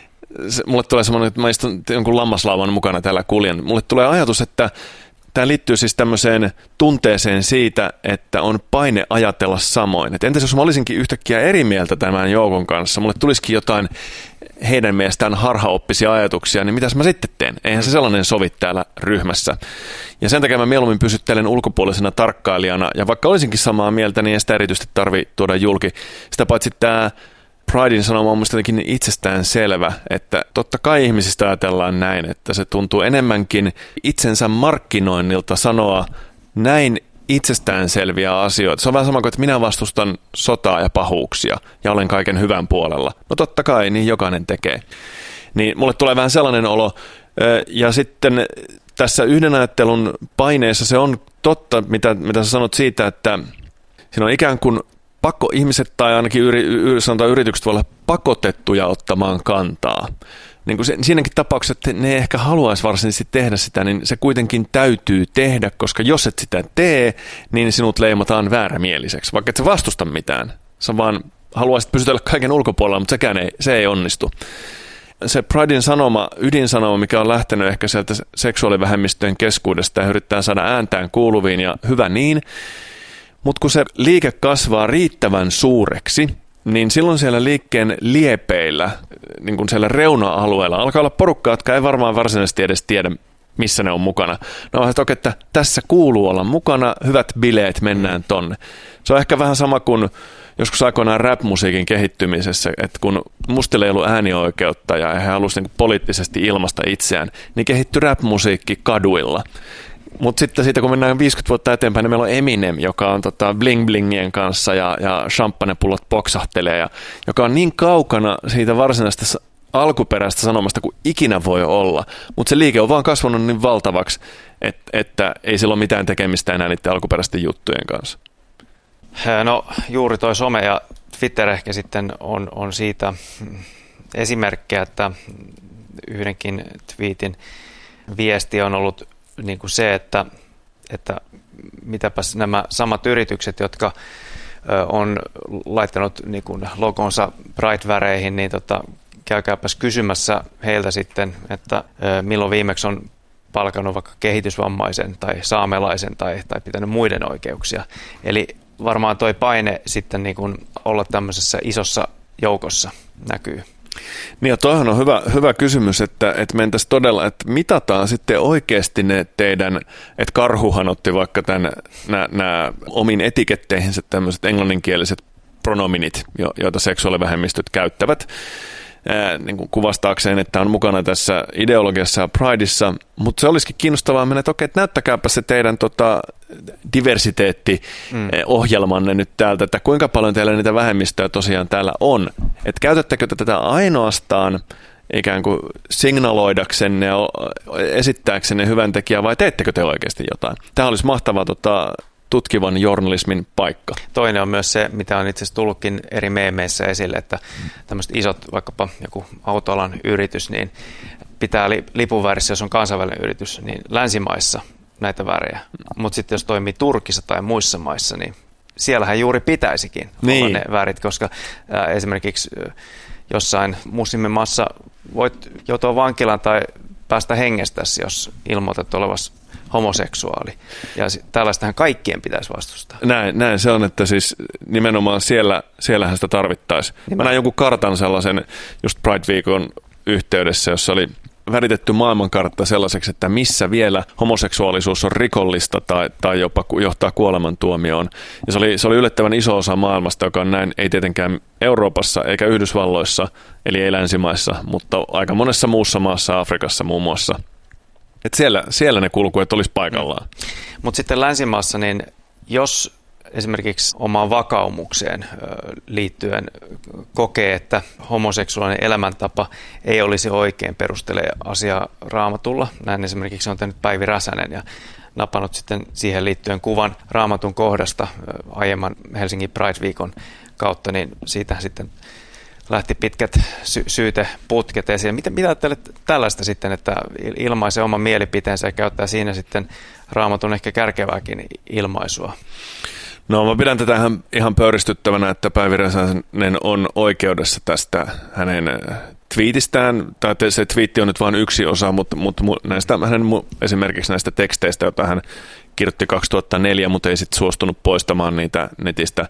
Se, mulle tulee semmoinen, että mä istun jonkun lammaslauvan mukana täällä kuljen. Mulle tulee ajatus, että tämä liittyy siis tämmöiseen tunteeseen siitä, että on paine ajatella samoin. Et entäs jos mä olisinkin yhtäkkiä eri mieltä tämän joukon kanssa, mulle tulisikin jotain heidän mielestään harhaoppisia ajatuksia, niin mitäs mä sitten teen? Eihän se sellainen sovi täällä ryhmässä. Ja sen takia mä mieluummin pysyttelen ulkopuolisena tarkkailijana, ja vaikka olisinkin samaa mieltä, niin ei sitä erityisesti tarvitse tuoda julki. Sitä paitsi tämä Pridein sanoma on mielestäni jotenkin itsestään selvä, että totta kai ihmisistä ajatellaan näin, että se tuntuu enemmänkin itsensä markkinoinnilta sanoa näin itsestäänselviä asioita. Se on vähän sama kuin, että minä vastustan sotaa ja pahuuksia ja olen kaiken hyvän puolella. No totta kai, niin jokainen tekee. Niin mulle tulee vähän sellainen olo. Ja sitten tässä yhden ajattelun paineessa se on totta, mitä, mitä sä sanot siitä, että siinä on ikään kuin pakko ihmiset tai ainakin yri, sanotaan yritykset voi olla pakotettuja ottamaan kantaa. Niin kuin se, siinäkin tapauksessa, että ne ehkä haluaisi varsinaisesti tehdä sitä, niin se kuitenkin täytyy tehdä, koska jos et sitä tee, niin sinut leimataan väärämieliseksi, vaikka et sä vastusta mitään. Sä vaan haluaisit pysytellä kaiken ulkopuolella, mutta sekään ei, se ei onnistu. Se Pridein sanoma, ydinsanoma, mikä on lähtenyt ehkä sieltä seksuaalivähemmistöjen keskuudesta ja yrittää saada ääntään kuuluviin ja hyvä niin, mutta kun se liike kasvaa riittävän suureksi, niin silloin siellä liikkeen liepeillä, niin kuin siellä reuna-alueella, alkaa olla porukkaa, jotka ei varmaan varsinaisesti edes tiedä, missä ne on mukana. No että, että tässä kuuluu olla mukana, hyvät bileet, mennään tonne. Se on ehkä vähän sama kuin joskus aikoinaan rap-musiikin kehittymisessä, että kun mustille ei ollut äänioikeutta ja he halusivat niin poliittisesti ilmaista itseään, niin kehittyi rap-musiikki kaduilla. Mutta sitten siitä, kun mennään viisikymmentä vuotta eteenpäin, niin meillä on Eminem, joka on tota bling-blingien kanssa ja, ja champagnepullot poksahtelee, ja, joka on niin kaukana siitä varsinaisesta alkuperäistä sanomasta kuin ikinä voi olla. Mutta se liike on vaan kasvanut niin valtavaksi, että, että ei sillä ole mitään tekemistä enää niiden alkuperäisten juttujen kanssa. No juuri toi some ja Twitter ehkä sitten on, on siitä esimerkkejä, että yhdenkin tweetin viesti on ollut niin kuin se, että, että mitäpäs nämä samat yritykset, jotka on laittanut niin kuin logonsa Pride-väreihin, niin tota, käykääpäs kysymässä heiltä sitten, että milloin viimeksi on palkannut vaikka kehitysvammaisen tai saamelaisen tai, tai pitänyt muiden oikeuksia. Eli varmaan toi paine sitten niin kuin olla tämmöisessä isossa joukossa näkyy. Niin ja toihan on hyvä, hyvä kysymys, että, että mentäisiin todella, että mitataan sitten oikeasti ne teidän, että Karhuhan otti vaikka tämän, nämä, nämä omiin etiketteihinsä tämmöiset englanninkieliset pronominit, joita seksuaalivähemmistöt käyttävät, ää, niin kuin kuvastaakseen, että on mukana tässä ideologiassa ja Prideissa, mutta se olisikin kiinnostavaa mennä, että okei, että näyttäkääpä se teidän tota, diversiteetti-ohjelmanne mm. nyt täältä, että kuinka paljon teillä niitä vähemmistöjä tosiaan täällä on. Että käytättekö tätä ainoastaan ikään kuin signaloidaksenne ja esittääksenne hyvän tekijää vai teettekö te oikeasti jotain? Tämä olisi mahtavaa tota, tutkivan journalismin paikka. Toinen on myös se, mitä on itse asiassa tullutkin eri meemeissä esille, että tämmöiset isot, vaikkapa joku autoalan yritys, niin pitää lipun värissä, jos on kansainvälinen yritys, niin länsimaissa näitä värejä. Mutta sitten jos toimii Turkissa tai muissa maissa, niin siellähän juuri pitäisikin niin olla ne värit, koska ää, esimerkiksi ä, jossain muslimimaassa voit joutua vankilaan tai päästä hengestäsi, jos ilmoitat olevasi homoseksuaali. Ja tällaistähän kaikkien pitäisi vastustaa. Näin, näin se on, että siis nimenomaan siellä, siellähän sitä tarvittaisiin. Mä näin jonkun kartan sellaisen just Pride-viikon yhteydessä, jossa oli väritetty maailmankartta sellaiseksi, että missä vielä homoseksuaalisuus on rikollista tai, tai jopa johtaa kuolemantuomioon. Ja se oli, se oli yllättävän iso osa maailmasta, joka on näin, ei tietenkään Euroopassa eikä Yhdysvalloissa, eli ei länsimaissa, mutta aika monessa muussa maassa, Afrikassa muun muassa. Et siellä, siellä ne kulkuet olisi paikallaan. Mm. Mutta sitten länsimaassa, niin jos esimerkiksi omaan vakaumukseen liittyen kokee, että homoseksuaalinen elämäntapa ei olisi oikein, perustelee asiaa Raamatulla. Näin esimerkiksi on tehnyt Päivi Räsänen ja napannut sitten siihen liittyen kuvan Raamatun kohdasta aiemman Helsingin Pride-viikon kautta, niin siitä sitten lähti pitkät sy- syyteputket esiin. Mitä, mitä ajattelet tällaista sitten, että ilmaisee oman mielipiteensä ja käyttää siinä sitten Raamatun ehkä kärkevääkin ilmaisua? No mä pidän tätä ihan, ihan pöyristyttävänä, että Päivi Räsänen on oikeudessa tästä hänen twiitistään, tai se twiitti on nyt vain yksi osa, mutta, mutta näistä, hänen esimerkiksi näistä teksteistä, joita hän kirjoitti kaksituhattaneljä, mutta ei sitten suostunut poistamaan niitä netistä.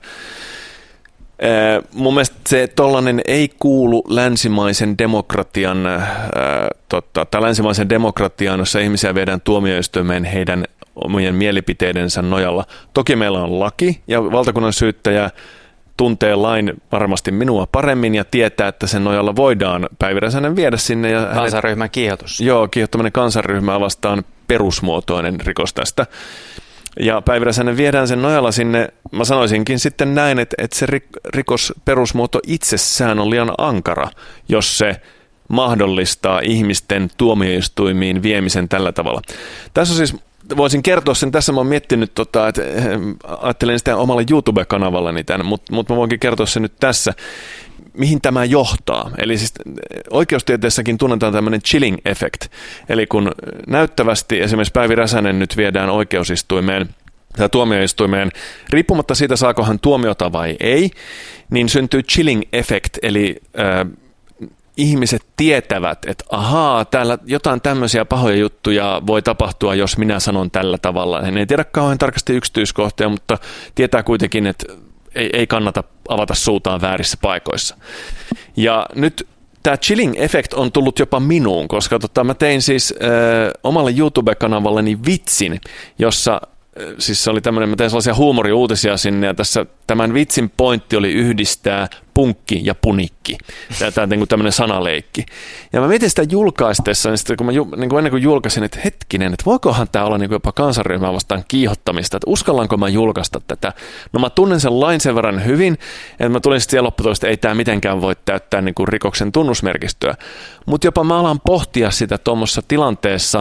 Ee, mun mielestä se tollainen ei kuulu länsimaisen demokratian, ää, totta, tai länsimaisen demokratian, jossa ihmisiä viedään tuomioistuimeen heidän omien mielipiteidensä nojalla. Toki meillä on laki ja valtakunnan syyttäjä tuntee lain varmasti minua paremmin ja tietää, että sen nojalla voidaan Päivi Räsänen viedä sinne. Ja kansanryhmän hänet, kiihotus. Joo, kiihottaminen kansanryhmää vastaan perusmuotoinen rikos tästä. Ja Päivi Räsänen viedään sen nojalla sinne, mä sanoisinkin sitten näin, että, että se rikos perusmuoto itsessään on liian ankara, jos se mahdollistaa ihmisten tuomioistuimiin viemisen tällä tavalla. Tässä on siis, voisin kertoa sen, tässä mä oon miettinyt, tota, että ajattelin sitä omalla YouTube-kanavallani tämän, mutta, mutta mä voinkin kertoa sen nyt tässä, mihin tämä johtaa. Eli siis oikeustieteessäkin tunnetaan tämmöinen chilling effect, eli kun näyttävästi esimerkiksi Päivi Räsänen nyt viedään oikeusistuimeen tai tuomioistuimeen, riippumatta siitä saako hän tuomiota vai ei, niin syntyy chilling effect, eli äh, ihmiset tietävät, että ahaa, täällä jotain tämmöisiä pahoja juttuja voi tapahtua, jos minä sanon tällä tavalla. He ei tiedä kauhean tarkasti yksityiskohtia, mutta tietää kuitenkin, että ei, ei kannata avata suutaan väärissä paikoissa. Ja nyt tämä chilling effect on tullut jopa minuun, koska tota, mä tein siis äh, omalle YouTube-kanavalleni vitsin, jossa siis se oli tämmöinen, mä tein sellaisia huumoriuutisia sinne, ja tässä tämän vitsin pointti oli yhdistää punkki ja punikki. Tämä on tämmöinen sanaleikki. Ja mä mietin sitä julkaisteessa, niin sitten kun mä, niin kuin ennen kuin julkaisin, että hetkinen, että voikohan tämä olla niin kuin jopa kansanryhmää vastaan kiihottamista, että uskallanko mä julkaista tätä. No mä tunnen sen lain sen verran hyvin, että mä tulin sitten siihen lopputulokseen, että ei tämä mitenkään voi täyttää niin kuin rikoksen tunnusmerkistöä. Mutta jopa mä alan pohtia sitä tuommoisessa tilanteessa,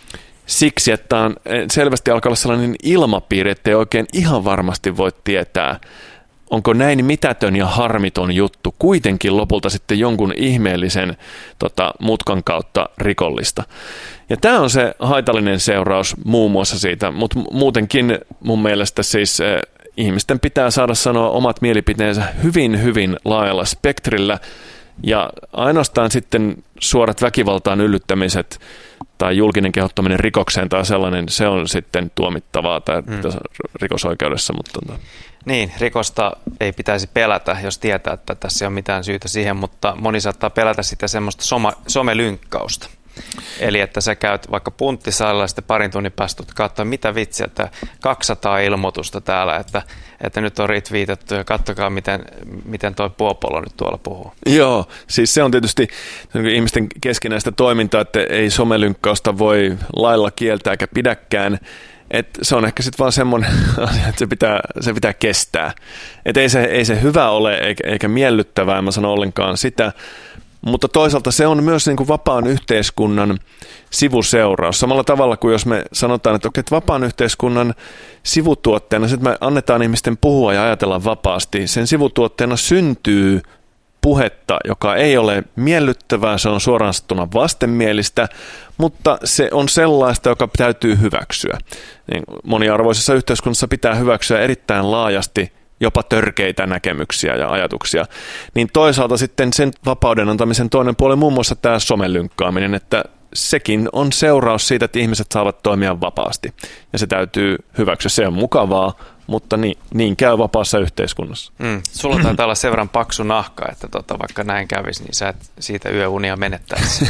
siksi, että on selvästi alkaa olla sellainen ilmapiiri, että ei oikein ihan varmasti voi tietää, onko näin mitätön ja harmiton juttu kuitenkin lopulta sitten jonkun ihmeellisen tota, mutkan kautta rikollista. Ja tämä on se haitallinen seuraus muun muassa siitä, mutta muutenkin mun mielestä siis eh, ihmisten pitää saada sanoa omat mielipiteensä hyvin, hyvin laajalla spektrillä, ja ainoastaan sitten suorat väkivaltaan yllyttämiset tai julkinen kehottaminen rikokseen tai sellainen, se on sitten tuomittavaa tai mm. rikosoikeudessa. Mutta... Niin, rikosta ei pitäisi pelätä, jos tietää, että tässä ei ole mitään syytä siihen, mutta moni saattaa pelätä sitä semmoista soma, somelynkkausta. Eli että sä käyt vaikka punttisalilla ja sitten parin tunnin päästä katsoa, mitä vitsiä, että kaksisataa ilmoitusta täällä, että, että nyt on retweetattu ja katsokaa, miten, miten toi Puopolo nyt tuolla puhuu. Joo, siis se on tietysti ihmisten keskinäistä toimintaa, että ei somelynkkausta voi lailla kieltää eikä pidäkään. Et se on ehkä sitten vaan semmoinen asia, että se pitää, se pitää kestää. Et ei, se, ei se hyvä ole eikä, eikä miellyttävää, en mä sano ollenkaan sitä. Mutta toisaalta se on myös niin kuin vapaan yhteiskunnan sivuseuraus. Samalla tavalla kuin jos me sanotaan, että, okei, että vapaan yhteiskunnan sivutuotteena, sitten me annetaan ihmisten puhua ja ajatella vapaasti. Sen sivutuotteena syntyy puhetta, joka ei ole miellyttävää, se on suoraan sanottuna vastenmielistä, mutta se on sellaista, joka täytyy hyväksyä. Niin moniarvoisessa yhteiskunnassa pitää hyväksyä erittäin laajasti jopa törkeitä näkemyksiä ja ajatuksia, niin toisaalta sitten sen vapauden antamisen toinen puoli, muun muassa tämä somelynkkaaminen, että sekin on seuraus siitä, että ihmiset saavat toimia vapaasti, ja se täytyy hyväksyä. Se on mukavaa, mutta niin, niin käy vapaassa yhteiskunnassa. Mm. Sulla taitaa olla sen verran paksu nahka, että tota, vaikka näin kävisi, niin sä et siitä yöunia menettäisi.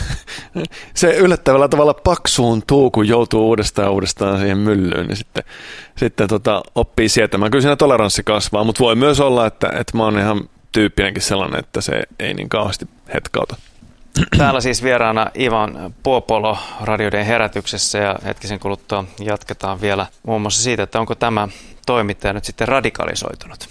Se yllättävällä tavalla paksuuntuu, kun joutuu uudestaan uudestaan siihen myllyyn, niin sitten, sitten tota, oppii sietämään. Kyllä siinä toleranssi kasvaa, mutta voi myös olla, että, että mä oon ihan tyyppinenkin sellainen, että se ei niin kauheasti hetkauta. Täällä siis vieraana Ivan Puopolo radioiden herätyksessä, ja hetkisen kuluttua jatketaan vielä muun muassa siitä, että onko tämä toimittaja nyt sitten radikalisoitunut.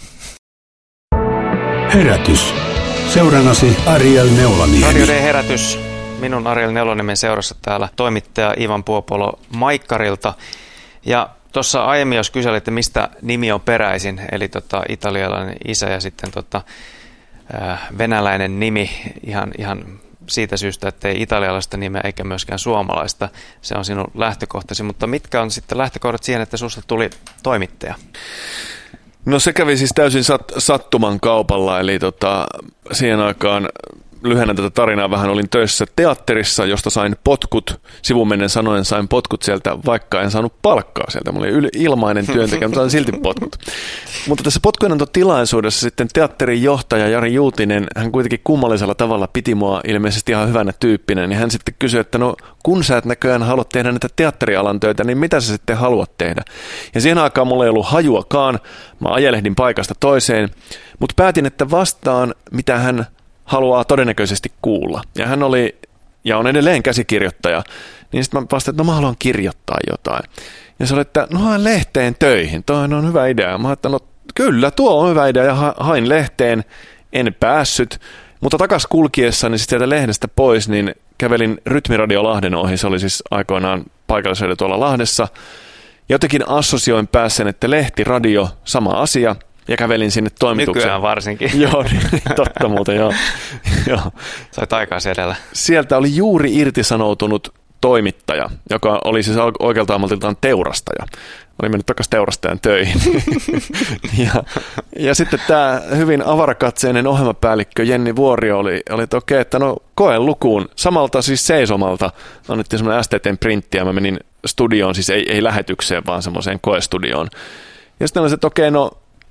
Herätys. Seurannasi Ariel Neulaniemi. Radioiden herätys. Minun Ariel Neulaniemen seurassa täällä toimittaja Ivan Puopolo Maikkarilta. Ja tuossa aiemmin, jos kyselit, mistä nimi on peräisin, eli tota, italialainen isä ja sitten tota, äh, venäläinen nimi ihan, ihan siitä syystä, että ei italialaista nimeä eikä myöskään suomalaista. Se on sinun lähtökohtasi, mutta mitkä on sitten lähtökohdat siihen, että susta tuli toimittaja? No se kävi siis täysin sat, sattuman kaupalla, eli tota, siihen aikaan lyhennän tätä tarinaa vähän, olin töissä teatterissa, josta sain potkut, sivumennen sanoen sain potkut sieltä, vaikka en saanut palkkaa sieltä. Mä olin ilmainen työntekijä, mutta sain silti potkut. Mutta tässä potkujenantotilaisuudessa sitten teatterin johtaja Jari Juutinen, hän kuitenkin kummallisella tavalla piti mua ilmeisesti ihan hyvänä tyyppinen, niin hän sitten kysyi, että no kun sä et näköjään halua tehdä näitä teatterialan töitä, niin mitä sä sitten haluat tehdä? Ja siihen aikaan mulla ei ollut hajuakaan, mä ajelehdin paikasta toiseen, mutta päätin, että vastaan, mitä hän haluaa todennäköisesti kuulla. Ja hän oli, ja on edelleen käsikirjoittaja, niin sitten mä vastasin, että no mä haluan kirjoittaa jotain. Ja se oli, että no haen lehteen töihin, toi on hyvä idea. Mä ajattelin, no kyllä, tuo on hyvä idea, ja hain lehteen, en päässyt, mutta takas kulkiessani sitten sieltä lehdestä pois, niin kävelin Rytmiradio Lahden ohi, se oli siis aikoinaan paikallisradio tuolla Lahdessa. Jotenkin assosioin pääsen, että lehti, radio, sama asia, ja kävelin sinne toimitukseen. Nykyään varsinkin. Joo, niin, totta muuten, joo. joo. Sait aikaisi edellä. Sieltä oli juuri irtisanoutunut toimittaja, joka oli siis oikealta ammatiltaan teurastaja. Oli mennyt takaisin teurastajan töihin. ja, ja sitten tämä hyvin avarakatseinen ohjelmapäällikkö Jenni Vuorio oli, oli että okei, että no koe lukuun. Samalta siis seisomalta annettiin semmoinen S T T:n printti ja mä menin studioon, siis ei, ei lähetykseen, vaan semmoiseen koestudioon. Ja sitten oli se, että okei, no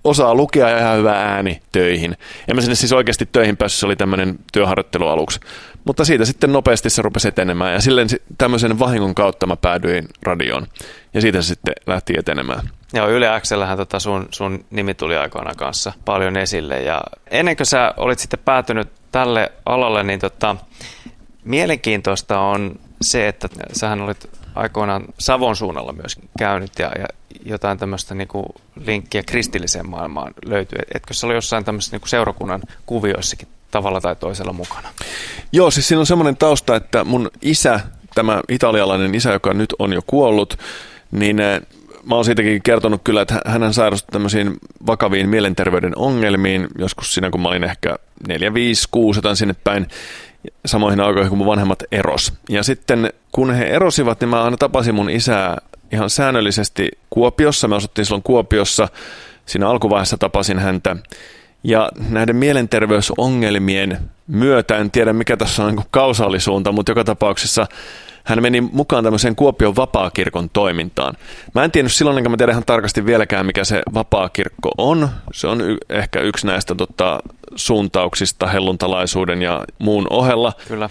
osaa lukea ja ihan hyvä ääni töihin. En mä sinne siis oikeasti töihin päässyt, se oli tämmöinen työharjoittelu aluksi. Mutta siitä sitten nopeasti se rupesi etenemään ja silleen tämmöisen vahingon kautta mä päädyin radioon ja siitä se sitten lähti etenemään. Joo, Yle X:llähän tota sun, sun nimi tuli aikoina kanssa paljon esille ja ennen kuin sä olit sitten päätynyt tälle alalle, niin tota, mielenkiintoista on se, että sähän olit aikoinaan Savon suunnalla myös käynyt ja, ja jotain tämmöistä niinku linkkiä kristilliseen maailmaan löytyy. Etkö se ole jossain tämmöisessä niinku seurakunnan kuvioissakin tavalla tai toisella mukana? Joo, siis siinä on semmoinen tausta, että mun isä, tämä italialainen isä, joka nyt on jo kuollut, niin mä oon siitäkin kertonut kyllä, että hän sairastui tämmöisiin vakaviin mielenterveyden ongelmiin, joskus siinä kun mä olin ehkä neljä, viisi, kuusi, jotain sinne päin, samoihin aikoihin kun mun vanhemmat eros. Ja sitten kun he erosivat, niin mä aina tapasin mun isää ihan säännöllisesti Kuopiossa. Me asuttiin silloin Kuopiossa. Siinä alkuvaiheessa tapasin häntä. Ja näiden mielenterveysongelmien myötä, en tiedä mikä tässä on niin kausaalisuunta, mutta joka tapauksessa hän meni mukaan tämmöiseen Kuopion vapaakirkon toimintaan. Mä en tiennyt silloin, enkä mä tiedä ihan tarkasti vieläkään, mikä se vapaakirkko on. Se on y- ehkä yksi näistä tota, suuntauksista helluntalaisuuden ja muun ohella. Kyllä.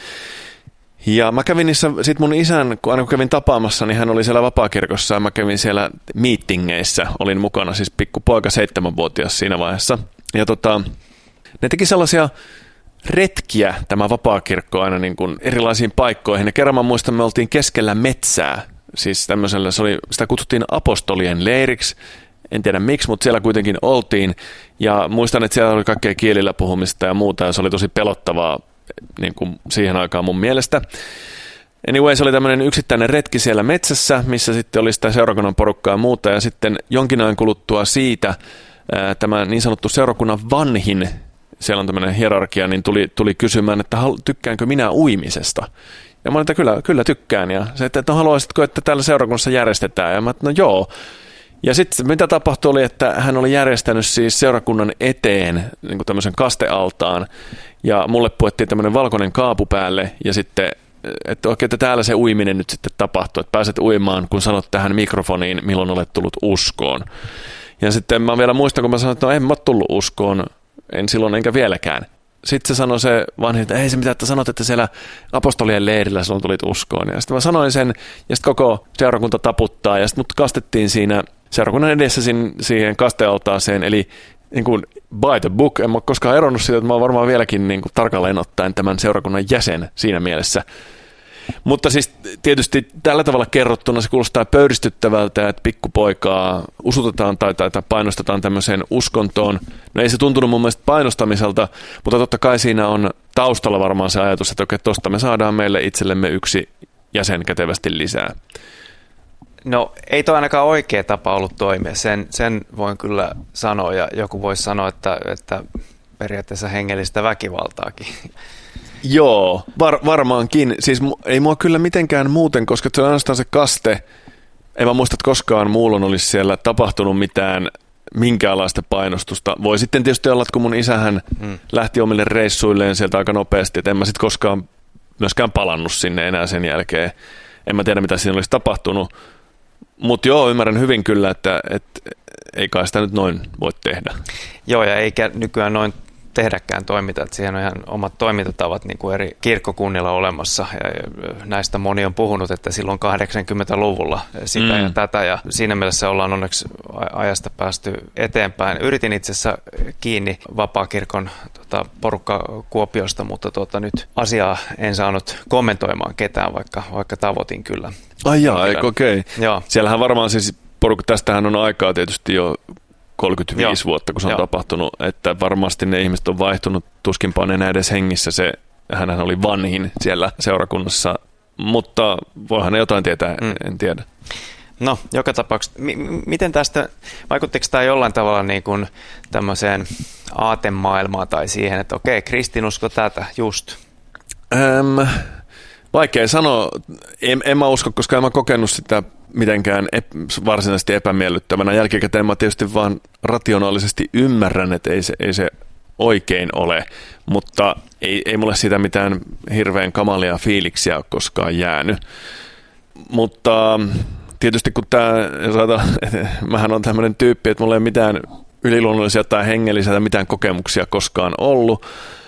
Ja mä kävin niissä, sit mun isän, kun aina kun kävin tapaamassa, niin hän oli siellä vapaakirkossa ja mä kävin siellä meetingeissä. Olin mukana, siis pikkupoika, seitsemänvuotias siinä vaiheessa. Ja tota, ne teki sellaisia retkiä, tämä vapaakirkko aina niin kuin erilaisiin paikkoihin. Ja kerran mä muistan, me oltiin keskellä metsää. Siis tämmöisellä, se oli, sitä kutsuttiin apostolien leiriksi. En tiedä miksi, mutta siellä kuitenkin oltiin. Ja muistan, että siellä oli kaikkea kielillä puhumista ja muuta. Ja se oli tosi pelottavaa niin kuin siihen aikaan mun mielestä. Anyway, se oli tämmöinen yksittäinen retki siellä metsässä, missä sitten oli sitä seurakunnan porukkaa ja muuta. Ja sitten jonkin ajan kuluttua siitä ää, tämä niin sanottu seurakunnan vanhin, siellä on tämmöinen hierarkia, niin tuli, tuli kysymään, että tykkäänkö minä uimisesta. Ja mä olin, että kyllä, kyllä tykkään. Ja se, että no, haluaisitko, että täällä seurakunnassa järjestetään? Ja mä että no joo. Ja sitten mitä tapahtui oli, että hän oli järjestänyt siis seurakunnan eteen niin kuin tämmöisen kastealtaan. Ja mulle puettiin tämmöinen valkoinen kaapu päälle ja sitten, että oikein, että täällä se uiminen nyt sitten tapahtuu. Että pääset uimaan, kun sanot tähän mikrofoniin, milloin olet tullut uskoon. Ja sitten mä vielä muistan, kun mä sanoin, että no en mä ole tullut uskoon. En silloin enkä vieläkään. Sitten se sanoi se vanhin, että ei se mitään, että sanot, että siellä apostolien leirillä silloin tulit uskoon. Ja sitten mä sanoin sen, ja sitten koko seurakunta taputtaa, ja sitten mut kastettiin siinä seurakunnan edessä siihen kastealtaaseen, eli niin kuin by the book. En mä ole koskaan eronnut siitä, että mä oon varmaan vieläkin niin kuin tarkalleen ottaen tämän seurakunnan jäsen siinä mielessä. Mutta siis tietysti tällä tavalla kerrottuna se kuulostaa pöyristyttävältä, että pikkupoikaa usutetaan tai, tai, tai painostetaan tämmöiseen uskontoon. No ei se tuntunut mun mielestä painostamiselta, mutta totta kai siinä on taustalla varmaan se ajatus, että okei, tosta me saadaan meille itsellemme yksi jäsen kätevästi lisää. No ei toi ainakaan oikea tapa ollut toimia, sen, sen voin kyllä sanoa ja joku voisi sanoa, että, että periaatteessa hengellistä väkivaltaakin. Joo, var, varmaankin. Siis ei mua kyllä mitenkään muuten, koska se on ainoastaan se kaste. En mä muista, että koskaan muulla olisi siellä tapahtunut mitään minkäänlaista painostusta. Voi sitten tietysti olla, että kun mun isähän hmm. lähti omille reissuilleen sieltä aika nopeasti, että en mä sitten koskaan myöskään palannut sinne enää sen jälkeen. En mä tiedä, mitä siinä olisi tapahtunut. Mutta joo, ymmärrän hyvin kyllä, että, että ei kai sitä nyt noin voi tehdä. Joo, ja eikä nykyään noin tehdäkään toimita, että siihen on ihan omat toimintatavat niin kuin eri kirkkokunnilla olemassa. Ja näistä moni on puhunut, että silloin kahdeksankymmentäluvulla sitä mm. ja tätä, ja siinä mielessä ollaan onneksi ajasta päästy eteenpäin. Yritin itse asiassa kiinni vapaakirkon tota, porukka Kuopiosta, mutta tota, nyt asiaa en saanut kommentoimaan ketään, vaikka, vaikka tavoitin kyllä. Ai jaa, eikö okei. Okay. Siellähän varmaan siis porukka, tästähän on aikaa tietysti jo kolmekymmentäviisi Joo. vuotta, kun se on Joo. tapahtunut, että varmasti ne ihmiset on vaihtunut, tuskinpa on enää edes hengissä, se, hänhän oli vanhin siellä seurakunnassa, mutta voihan ne jotain tietää, mm. en tiedä. No, joka tapauksessa, m- miten tästä, vaikuttiko tämä jollain tavalla niin kuin tämmöiseen aatemaailmaan tai siihen, että okei, kristinusko tätä just? Ähm, vaikea sanoa, en, en mä usko, koska en mä kokenut sitä mitenkään ep- varsinaisesti epämiellyttävänä. Jälkikäteen mä tietysti vaan rationaalisesti ymmärrän, että ei se, ei se oikein ole, mutta ei, ei mulle siitä mitään hirveän kamalia fiiliksiä ole koskaan jäänyt. Mutta tietysti kun tämä, mähän on tämmöinen tyyppi, että mulla ei ole mitään yliluonnollisia tai hengellisiä tai mitään kokemuksia koskaan ollut,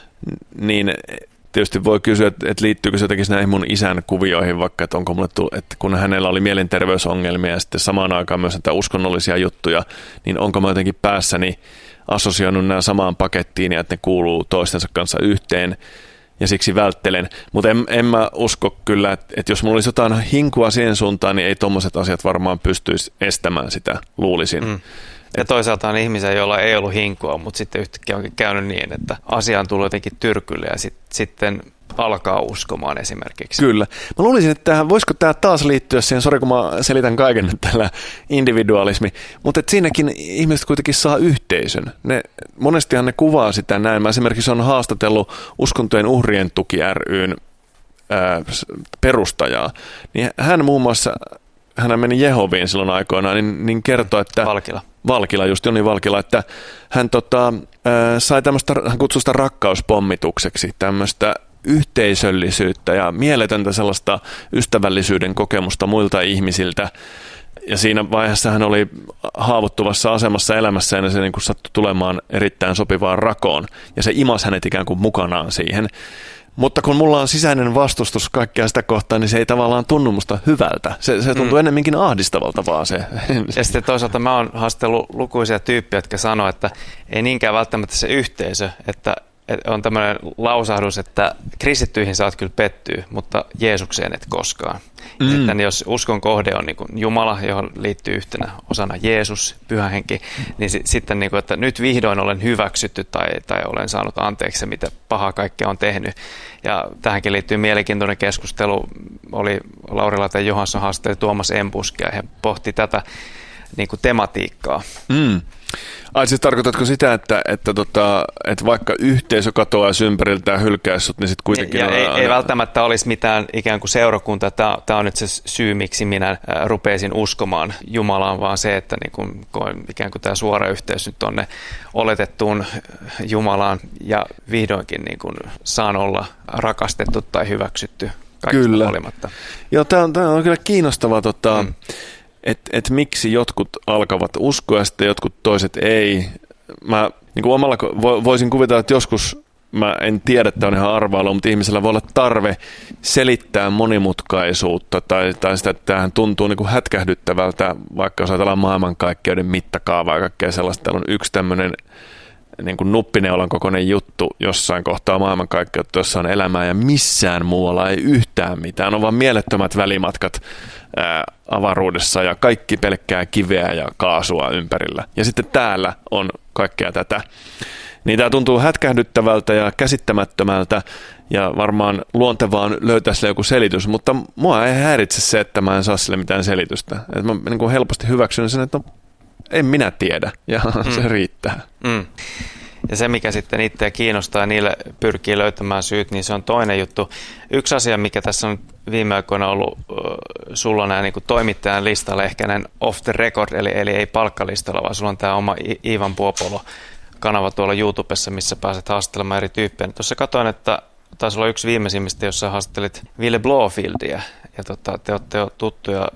niin tietysti voi kysyä, että, että liittyykö se jotenkin näihin mun isän kuvioihin, vaikka että onko mulle tullut, että kun hänellä oli mielenterveysongelmia ja sitten samaan aikaan myös näitä uskonnollisia juttuja, niin onko mä jotenkin päässäni assosioinut nämä samaan pakettiin ja että ne kuuluu toistensa kanssa yhteen ja siksi välttelen. Mutta en, en mä usko kyllä, että, että jos mulla olisi jotain hinkua siihen suuntaan, niin ei tommoset asiat varmaan pystyisi estämään sitä, luulisin. Mm. Ja toisaalta on ihmisiä, joilla ei ollut hinkua, mutta sitten yhtäkkiä onkin käynyt niin, että asia on tullut jotenkin tyrkylle ja sit, sitten alkaa uskomaan esimerkiksi. Kyllä. Mä luulisin, että voisiko tämä taas liittyä siihen, sori kun mä selitän kaiken nyt tällä individualismi, mutta että siinäkin ihmiset kuitenkin saa yhteisön. Ne, monestihan ne kuvaa sitä näin. Mä esimerkiksi olen haastatellut Uskontojen uhrien tuki ry:n ää, perustajaa, niin hän muun muassa, hän meni Jehoviin silloin aikoinaan, niin, niin kertoi, että Valkila. Valkila, just Joni Valkila, että hän tota, ää, sai tämmöistä, hän kutsui sitä rakkauspommitukseksi, tämmöistä yhteisöllisyyttä ja mieletöntä sellaista ystävällisyyden kokemusta muilta ihmisiltä. Ja siinä vaiheessa hän oli haavoittuvassa asemassa elämässä ja se niin kuin sattui tulemaan erittäin sopivaan rakoon. Ja se imasi hänet ikään kuin mukanaan siihen. Mutta kun mulla on sisäinen vastustus kaikkea sitä kohtaa, niin se ei tavallaan tunnu musta hyvältä. Se, se tuntuu mm. ennemminkin ahdistavalta vaan se. Ja sitten toisaalta mä oon haastellut lukuisia tyyppejä, jotka sanoo, että ei niinkään välttämättä se yhteisö, että on tämmöinen lausahdus, että kristittyihin saat kyllä pettyä, mutta Jeesukseen et koskaan. Mm. Että jos uskon kohde on niin kuin Jumala, johon liittyy yhtenä osana Jeesus, Pyhä Henki, niin s- sitten, niin kuin, että nyt vihdoin olen hyväksytty tai, tai olen saanut anteeksi, mitä pahaa kaikkea on tehnyt. Ja tähänkin liittyy mielenkiintoinen keskustelu. Oli Lauri Lateen Johansson haastatteli Tuomas Embuskia ja he pohti tätä niin kuin tematiikkaa. Mm. Ai siis tarkoitatko sitä, että, että, tota, että vaikka yhteisö katoaisi ympäriltä ja hylkäisi sut, niin sitten kuitenkin... Ja on ei, aina... ei välttämättä olisi mitään ikään kuin seurakunta, tämä, tämä on nyt se syy, miksi minä rupeisin uskomaan Jumalaan, vaan se, että niin kuin, ikään kuin tämä suora yhteys nyt tonne oletettuun Jumalaan ja vihdoinkin niin kuin saan olla rakastettu tai hyväksytty kaikista kyllä. huolimatta. Joo, tämä on, tämä on kyllä kiinnostavaa, tota, mm. että et miksi jotkut alkavat uskoa ja sitten jotkut toiset ei. Mä niin kuin omalla voisin kuvitella, että joskus, mä en tiedä, että on ihan arvailua, mutta ihmisellä voi olla tarve selittää monimutkaisuutta tai, tai sitä, että tämähän tuntuu niin kuin hätkähdyttävältä, vaikka jos ajatellaan maailmankaikkeuden mittakaavaa ja kaikkea sellaista. Täällä on yksi tämmöinen niin kuin nuppineulan kokoinen juttu jossain kohtaa maailmankaikkeutta, jossa on elämää ja missään muualla ei yhtään mitään. On vaan mielettömät välimatkat ää, avaruudessa ja kaikki pelkkää kiveä ja kaasua ympärillä. Ja sitten täällä on kaikkea tätä. Niin tämä tuntuu hätkähdyttävältä ja käsittämättömältä ja varmaan luontevaa on löytää sille joku selitys, mutta mua ei häiritse se, että mä en saa sille mitään selitystä. Että mä niin kuin helposti hyväksyn sen, että no, en minä tiedä, ja mm. se riittää. Mm. Ja se, mikä sitten itseä kiinnostaa ja niille pyrkii löytämään syyt, niin se on toinen juttu. Yksi asia, mikä tässä on viime aikoina ollut äh, sulla näin niin kuin toimittajan listalla, ehkä näin off the record, eli, eli ei palkkalistalla, vaan sulla on tämä oma Iivan Puopolo-kanava tuolla YouTubessa, missä pääset haastattelemaan eri tyyppejä. Tuossa katsoin, että taisi olla yksi viimeisimmistä, jossa haastattelit Ville Blofieldia, ja tota, te olette jo tuttuja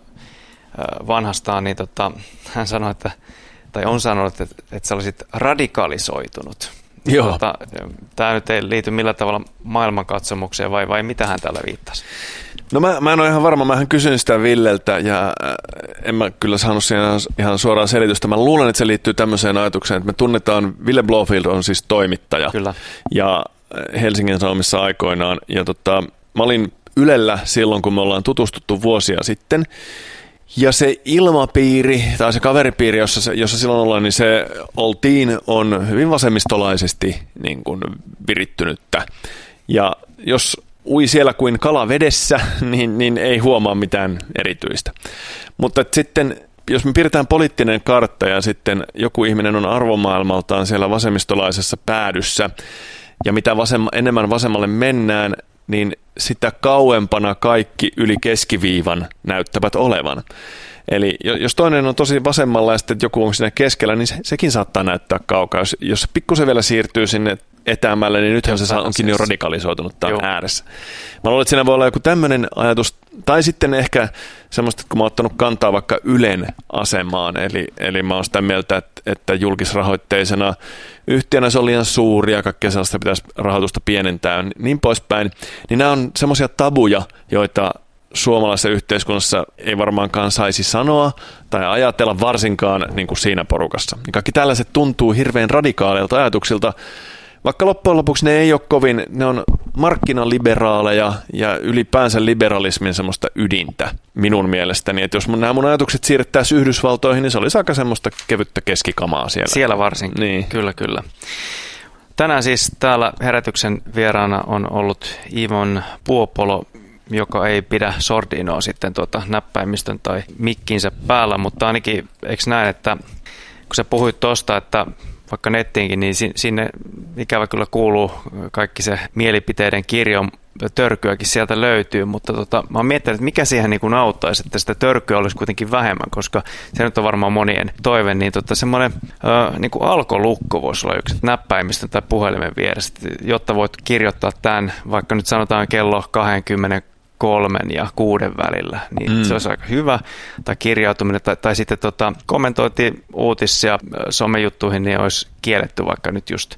vanhastaan, niin tota, hän sanoi, että, tai on sanonut, että, että sä olisit radikalisoitunut. Joo. Tota, tämä nyt ei liity millään tavalla maailmankatsomukseen, vai, vai mitä hän täällä viittasi? No mä, mä en ole ihan varma, mähän kysyin sitä Villeltä ja en mä kyllä saanut siihen ihan suoraan selitystä. Mä luulen, että se liittyy tämmöiseen ajatukseen, että me tunnetaan, Ville Blofield on siis toimittaja. Kyllä. Ja Helsingin Sanomissa aikoinaan. Ja tota, mä olin Ylellä silloin, kun me ollaan tutustuttu vuosia sitten. Ja se ilmapiiri tai se kaveripiiri, jossa, se, jossa silloin ollaan, niin se oltiin on hyvin vasemmistolaisesti niin kuin virittynyttä. Ja jos ui siellä kuin kala vedessä, niin, niin ei huomaa mitään erityistä. Mutta sitten, jos me piirretään poliittinen kartta ja sitten joku ihminen on arvomaailmaltaan siellä vasemmistolaisessa päädyssä, ja mitä vasemma, enemmän vasemmalle mennään, niin sitä kauempana kaikki yli keskiviivan näyttävät olevan. Eli jos toinen on tosi vasemmalla ja sitten joku on siinä keskellä, niin se, sekin saattaa näyttää kaukaa. Jos, jos pikkusen vielä siirtyy sinne etäämällä, niin nythän se onkin jo radikalisoitunut tämän ääressä. Mä luulen, että siinä voi olla joku tämmöinen ajatus, tai sitten ehkä semmoista, että kun mä oon ottanut kantaa vaikka Ylen asemaan, eli, eli mä oon sitä mieltä, että, että julkisrahoitteisena yhtiönä se on liian suuri ja kaikkea sellaista pitäisi rahoitusta pienentää, niin poispäin, niin nämä on semmoisia tabuja, joita suomalaisessa yhteiskunnassa ei varmaankaan saisi sanoa tai ajatella varsinkaan niin kuin siinä porukassa. Ja kaikki tällaiset tuntuu hirveän radikaaleilta ajatuksilta, vaikka loppujen lopuksi ne ei ole kovin, ne on markkinaliberaaleja ja ylipäänsä liberalismin semmoista ydintä minun mielestäni. Että jos nämä mun ajatukset siirrettäisiin Yhdysvaltoihin, niin se olisi aika semmoista kevyttä keskikamaa siellä. Siellä varsinkin, niin. Kyllä, kyllä. Tänään siis täällä herätyksen vieraana on ollut Iivon Puopolo, joka ei pidä sordinoa sitten tuota näppäimistön tai mikkinsä päällä, mutta ainakin eikö näin, että kun sä puhuit tuosta, että vaikka nettiinkin, niin sinne ikävä kyllä kuuluu kaikki se mielipiteiden kirjo, törkyäkin sieltä löytyy, mutta tota, mä oon miettinyt, että mikä siihen niin kuin auttaisi, että sitä törkyä olisi kuitenkin vähemmän, koska se nyt on varmaan monien toive, niin tota, semmoinen äh, niin kuin alkolukko voisi olla yksi näppäimistön tai puhelimen vieressä, jotta voit kirjoittaa tämän, vaikka nyt sanotaan kello kaksikymmentä kolmen ja kuuden välillä, niin mm. se olisi aika hyvä, tai kirjautuminen, tai, tai sitten tota, kommentoitiin uutisia somejuttuihin, niin olisi kielletty vaikka nyt just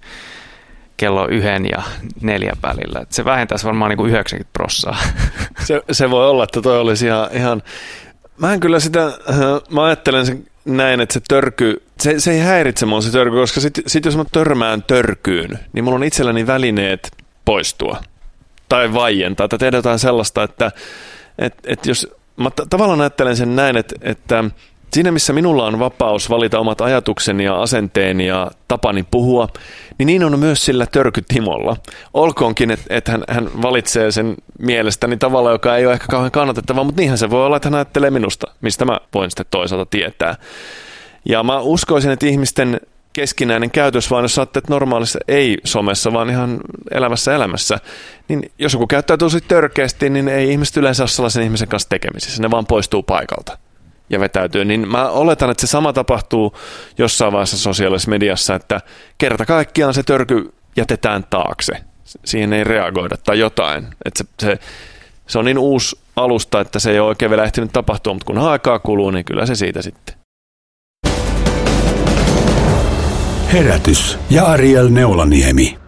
kello yhden ja neljän välillä. Et se vähentäisi varmaan niin kuin yhdeksänkymmentä prossaa. Se, se voi olla, että toi olisi ihan, ihan... Mä en kyllä sitä, mä ajattelen sen näin, että se törky, se, se ei häiritse mua se törky, koska sitten sit jos mä törmään törkyyn, niin mulla on itselläni välineet poistua. Tai vaientaa, tai tehdä jotain sellaista, että, että, että jos mä t- tavallaan ajattelen sen näin, että, että siinä missä minulla on vapaus valita omat ajatukseni ja asenteeni ja tapani puhua, niin niin on myös sillä törkytimolla. Olkoonkin, että, että hän, hän valitsee sen mielestäni tavalla, joka ei ole ehkä kauhean kannatettava, mutta niinhän se voi olla, että hän ajattelee minusta, mistä mä voin sitten toisaalta tietää. Ja mä uskoisin, että ihmisten keskinäinen käytös, vaan jos sä ajattelet normaalissa ei-somessa, vaan ihan elämässä elämässä, niin jos joku käyttäytyy tosi törkeästi, niin ei ihmiset yleensä ole sellaisen ihmisen kanssa tekemisissä. Ne vaan poistuu paikalta ja vetäytyy. Niin mä oletan, että se sama tapahtuu jossain vaiheessa sosiaalisessa mediassa, että kerta kaikkiaan se törky jätetään taakse. Siihen ei reagoida tai jotain. Että se, se, se on niin uusi alusta, että se ei ole oikein vielä ehtinyt tapahtua, mutta kun aikaa kuluu, niin kyllä se siitä sitten. Herätys ja Ariel Neulaniemi.